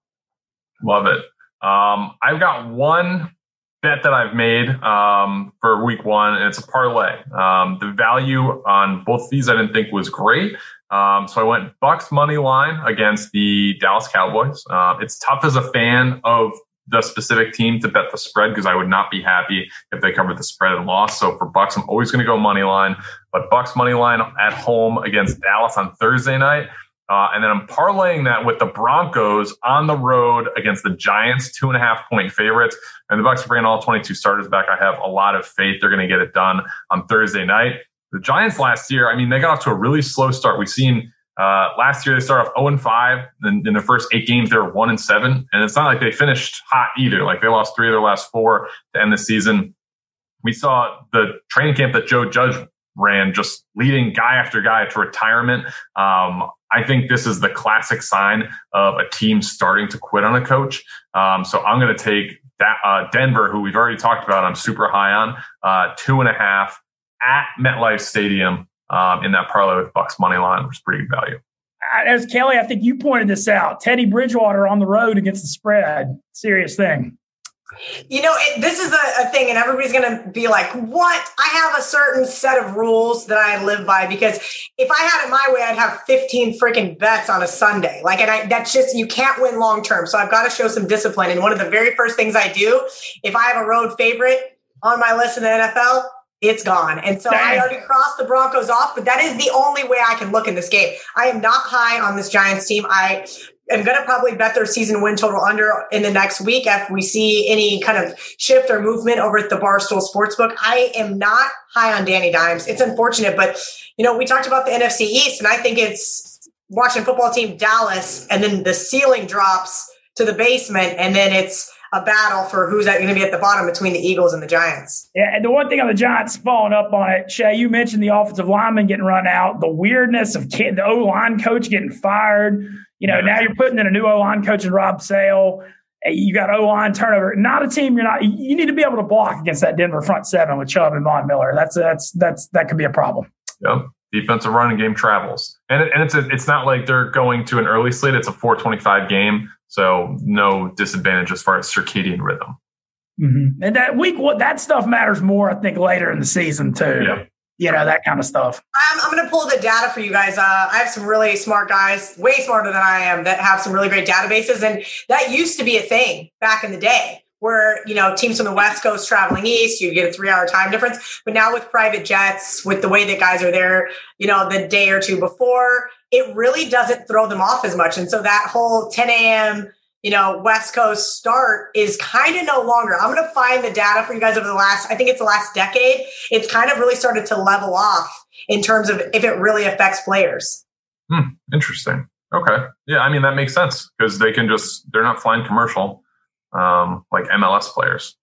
Love it. Um, I've got one bet that I've made um, for week one, and it's a parlay. Um, the value on both these I didn't think was great. Um, so I went Bucks money line against the Dallas Cowboys. Uh, it's tough as a fan of the specific team to bet the spread because I would not be happy if they covered the spread and lost. So for Bucks, I'm always going to go money line, but Bucks money line at home against Dallas on Thursday night. Uh, and then I'm parlaying that with the Broncos on the road against the Giants, two and a half point favorites. And the Bucks are bringing all twenty-two starters back. I have a lot of faith they're going to get it done on Thursday night. The Giants last year, I mean, they got off to a really slow start. We've seen Uh, last year, they started off oh and five. Then in the first eight games, they were one and seven. And it's not like they finished hot either. Like they lost three of their last four to end the season. We saw the training camp that Joe Judge ran just leading guy after guy to retirement. Um, I think this is the classic sign of a team starting to quit on a coach. Um, so I'm going to take that, uh, Denver, who we've already talked about, I'm super high on, uh, two and a half at MetLife Stadium. Um, in that parlay with Bucks money line, which is pretty good value. As Kelly, I think you pointed this out. Teddy Bridgewater on the road against the spread. Serious thing. You know, it, this is a, a thing, and everybody's going to be like, what? I have a certain set of rules that I live by because if I had it my way, I'd have fifteen freaking bets on a Sunday. Like, and I, that's just, you can't win long term. So I've got to show some discipline. And one of the very first things I do, if I have a road favorite on my list in the N F L, it's gone. And so I already crossed the Broncos off, but that is the only way I can look in this game. I am not high on this Giants team. I am going to probably bet their season win total under in the next week if we see any kind of shift or movement over at the Barstool Sportsbook. I am not high on Danny Dimes. It's unfortunate, but you know, we talked about the N F C East, and I think it's watching football team Dallas, and then the ceiling drops to the basement, and then it's a battle for who's going to be at the bottom between the Eagles and the Giants. Yeah, and the one thing on the Giants, following up on it, Shay, you mentioned the offensive lineman getting run out, the weirdness of the O-line coach getting fired. You know, now you're putting in a new O-line coach in Rob Sale. You got O-line turnover. Not a team you're not – you need to be able to block against that Denver front seven with Chubb and Von Miller. That's that's that's That could be a problem. Yep. Defensive running game travels. And, it, and it's a, it's not like they're going to an early slate. It's a four twenty-five game. So no disadvantage as far as circadian rhythm. Mm-hmm. And that week, what that stuff matters more, I think, later in the season too. Yeah. You know, that kind of stuff. I'm, I'm going to pull the data for you guys. Uh, I have some really smart guys, way smarter than I am, that have some really great databases. And that used to be a thing back in the day where, you know, teams from the West Coast traveling east, you get a three hour time difference. But now with private jets, with the way that guys are there, you know, the day or two before, it really doesn't throw them off as much. And so that whole ten a.m., you know, West Coast start is kind of no longer. I'm going to find the data for you guys over the last, I think it's the last decade. It's kind of really started to level off in terms of if it really affects players. Hmm, interesting. Okay. Yeah, I mean, that makes sense because they can just, they're not flying commercial um, like M L S players.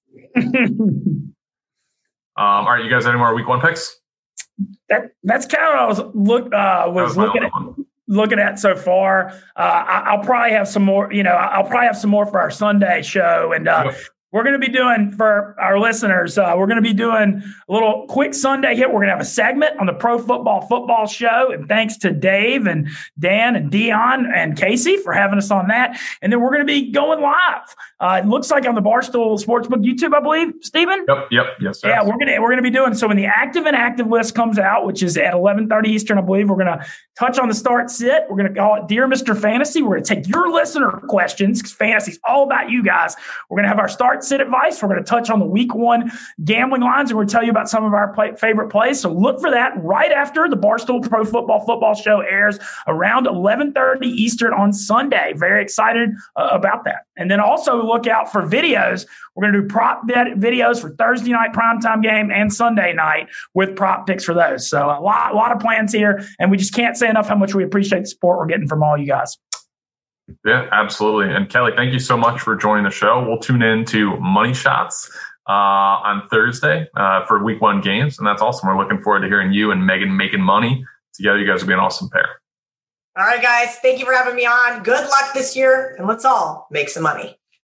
um, all right, you guys, any more week one picks? That that's kind of what I was look uh, was, was looking at looking at so far. Uh, I, I'll probably have some more. You know, I'll probably have some more for our Sunday show, and uh, yep. We're going to be doing for our listeners. Uh, we're going to be doing a little quick Sunday hit. We're going to have a segment on the Pro Football Football Show, and thanks to Dave and Dan and Dion and Casey for having us on that. And then we're going to be going live. Uh, it looks like on the Barstool Sportsbook YouTube, I believe, Stephen. Yep, yep, yes, sir. Yeah, we're gonna we're gonna be doing so when the active and active list comes out, which is at eleven thirty Eastern, I believe. We're gonna touch on the start sit. We're gonna call it Dear Mister Fantasy. We're gonna take your listener questions because fantasy's all about you guys. We're gonna have our start start sit advice. We're going to touch on the week one gambling lines, and we'll tell you about some of our play, favorite plays. So look for that right after the Barstool Pro Football Football Show airs around eleven thirty Eastern on Sunday. Very excited uh, about that. And then also look out for videos. We're going to do prop bet videos for Thursday night primetime game and Sunday night with prop picks for those. So a lot, a lot of plans here, and we just can't say enough how much we appreciate the support we're getting from all you guys. Yeah, absolutely. And Kelly, thank you so much for joining the show. We'll tune in to Money Shots uh, on Thursday uh, for week one games. And that's awesome. We're looking forward to hearing you and Megan making money together. You guys will be an awesome pair. All right, guys. Thank you for having me on. Good luck this year, and let's all make some money.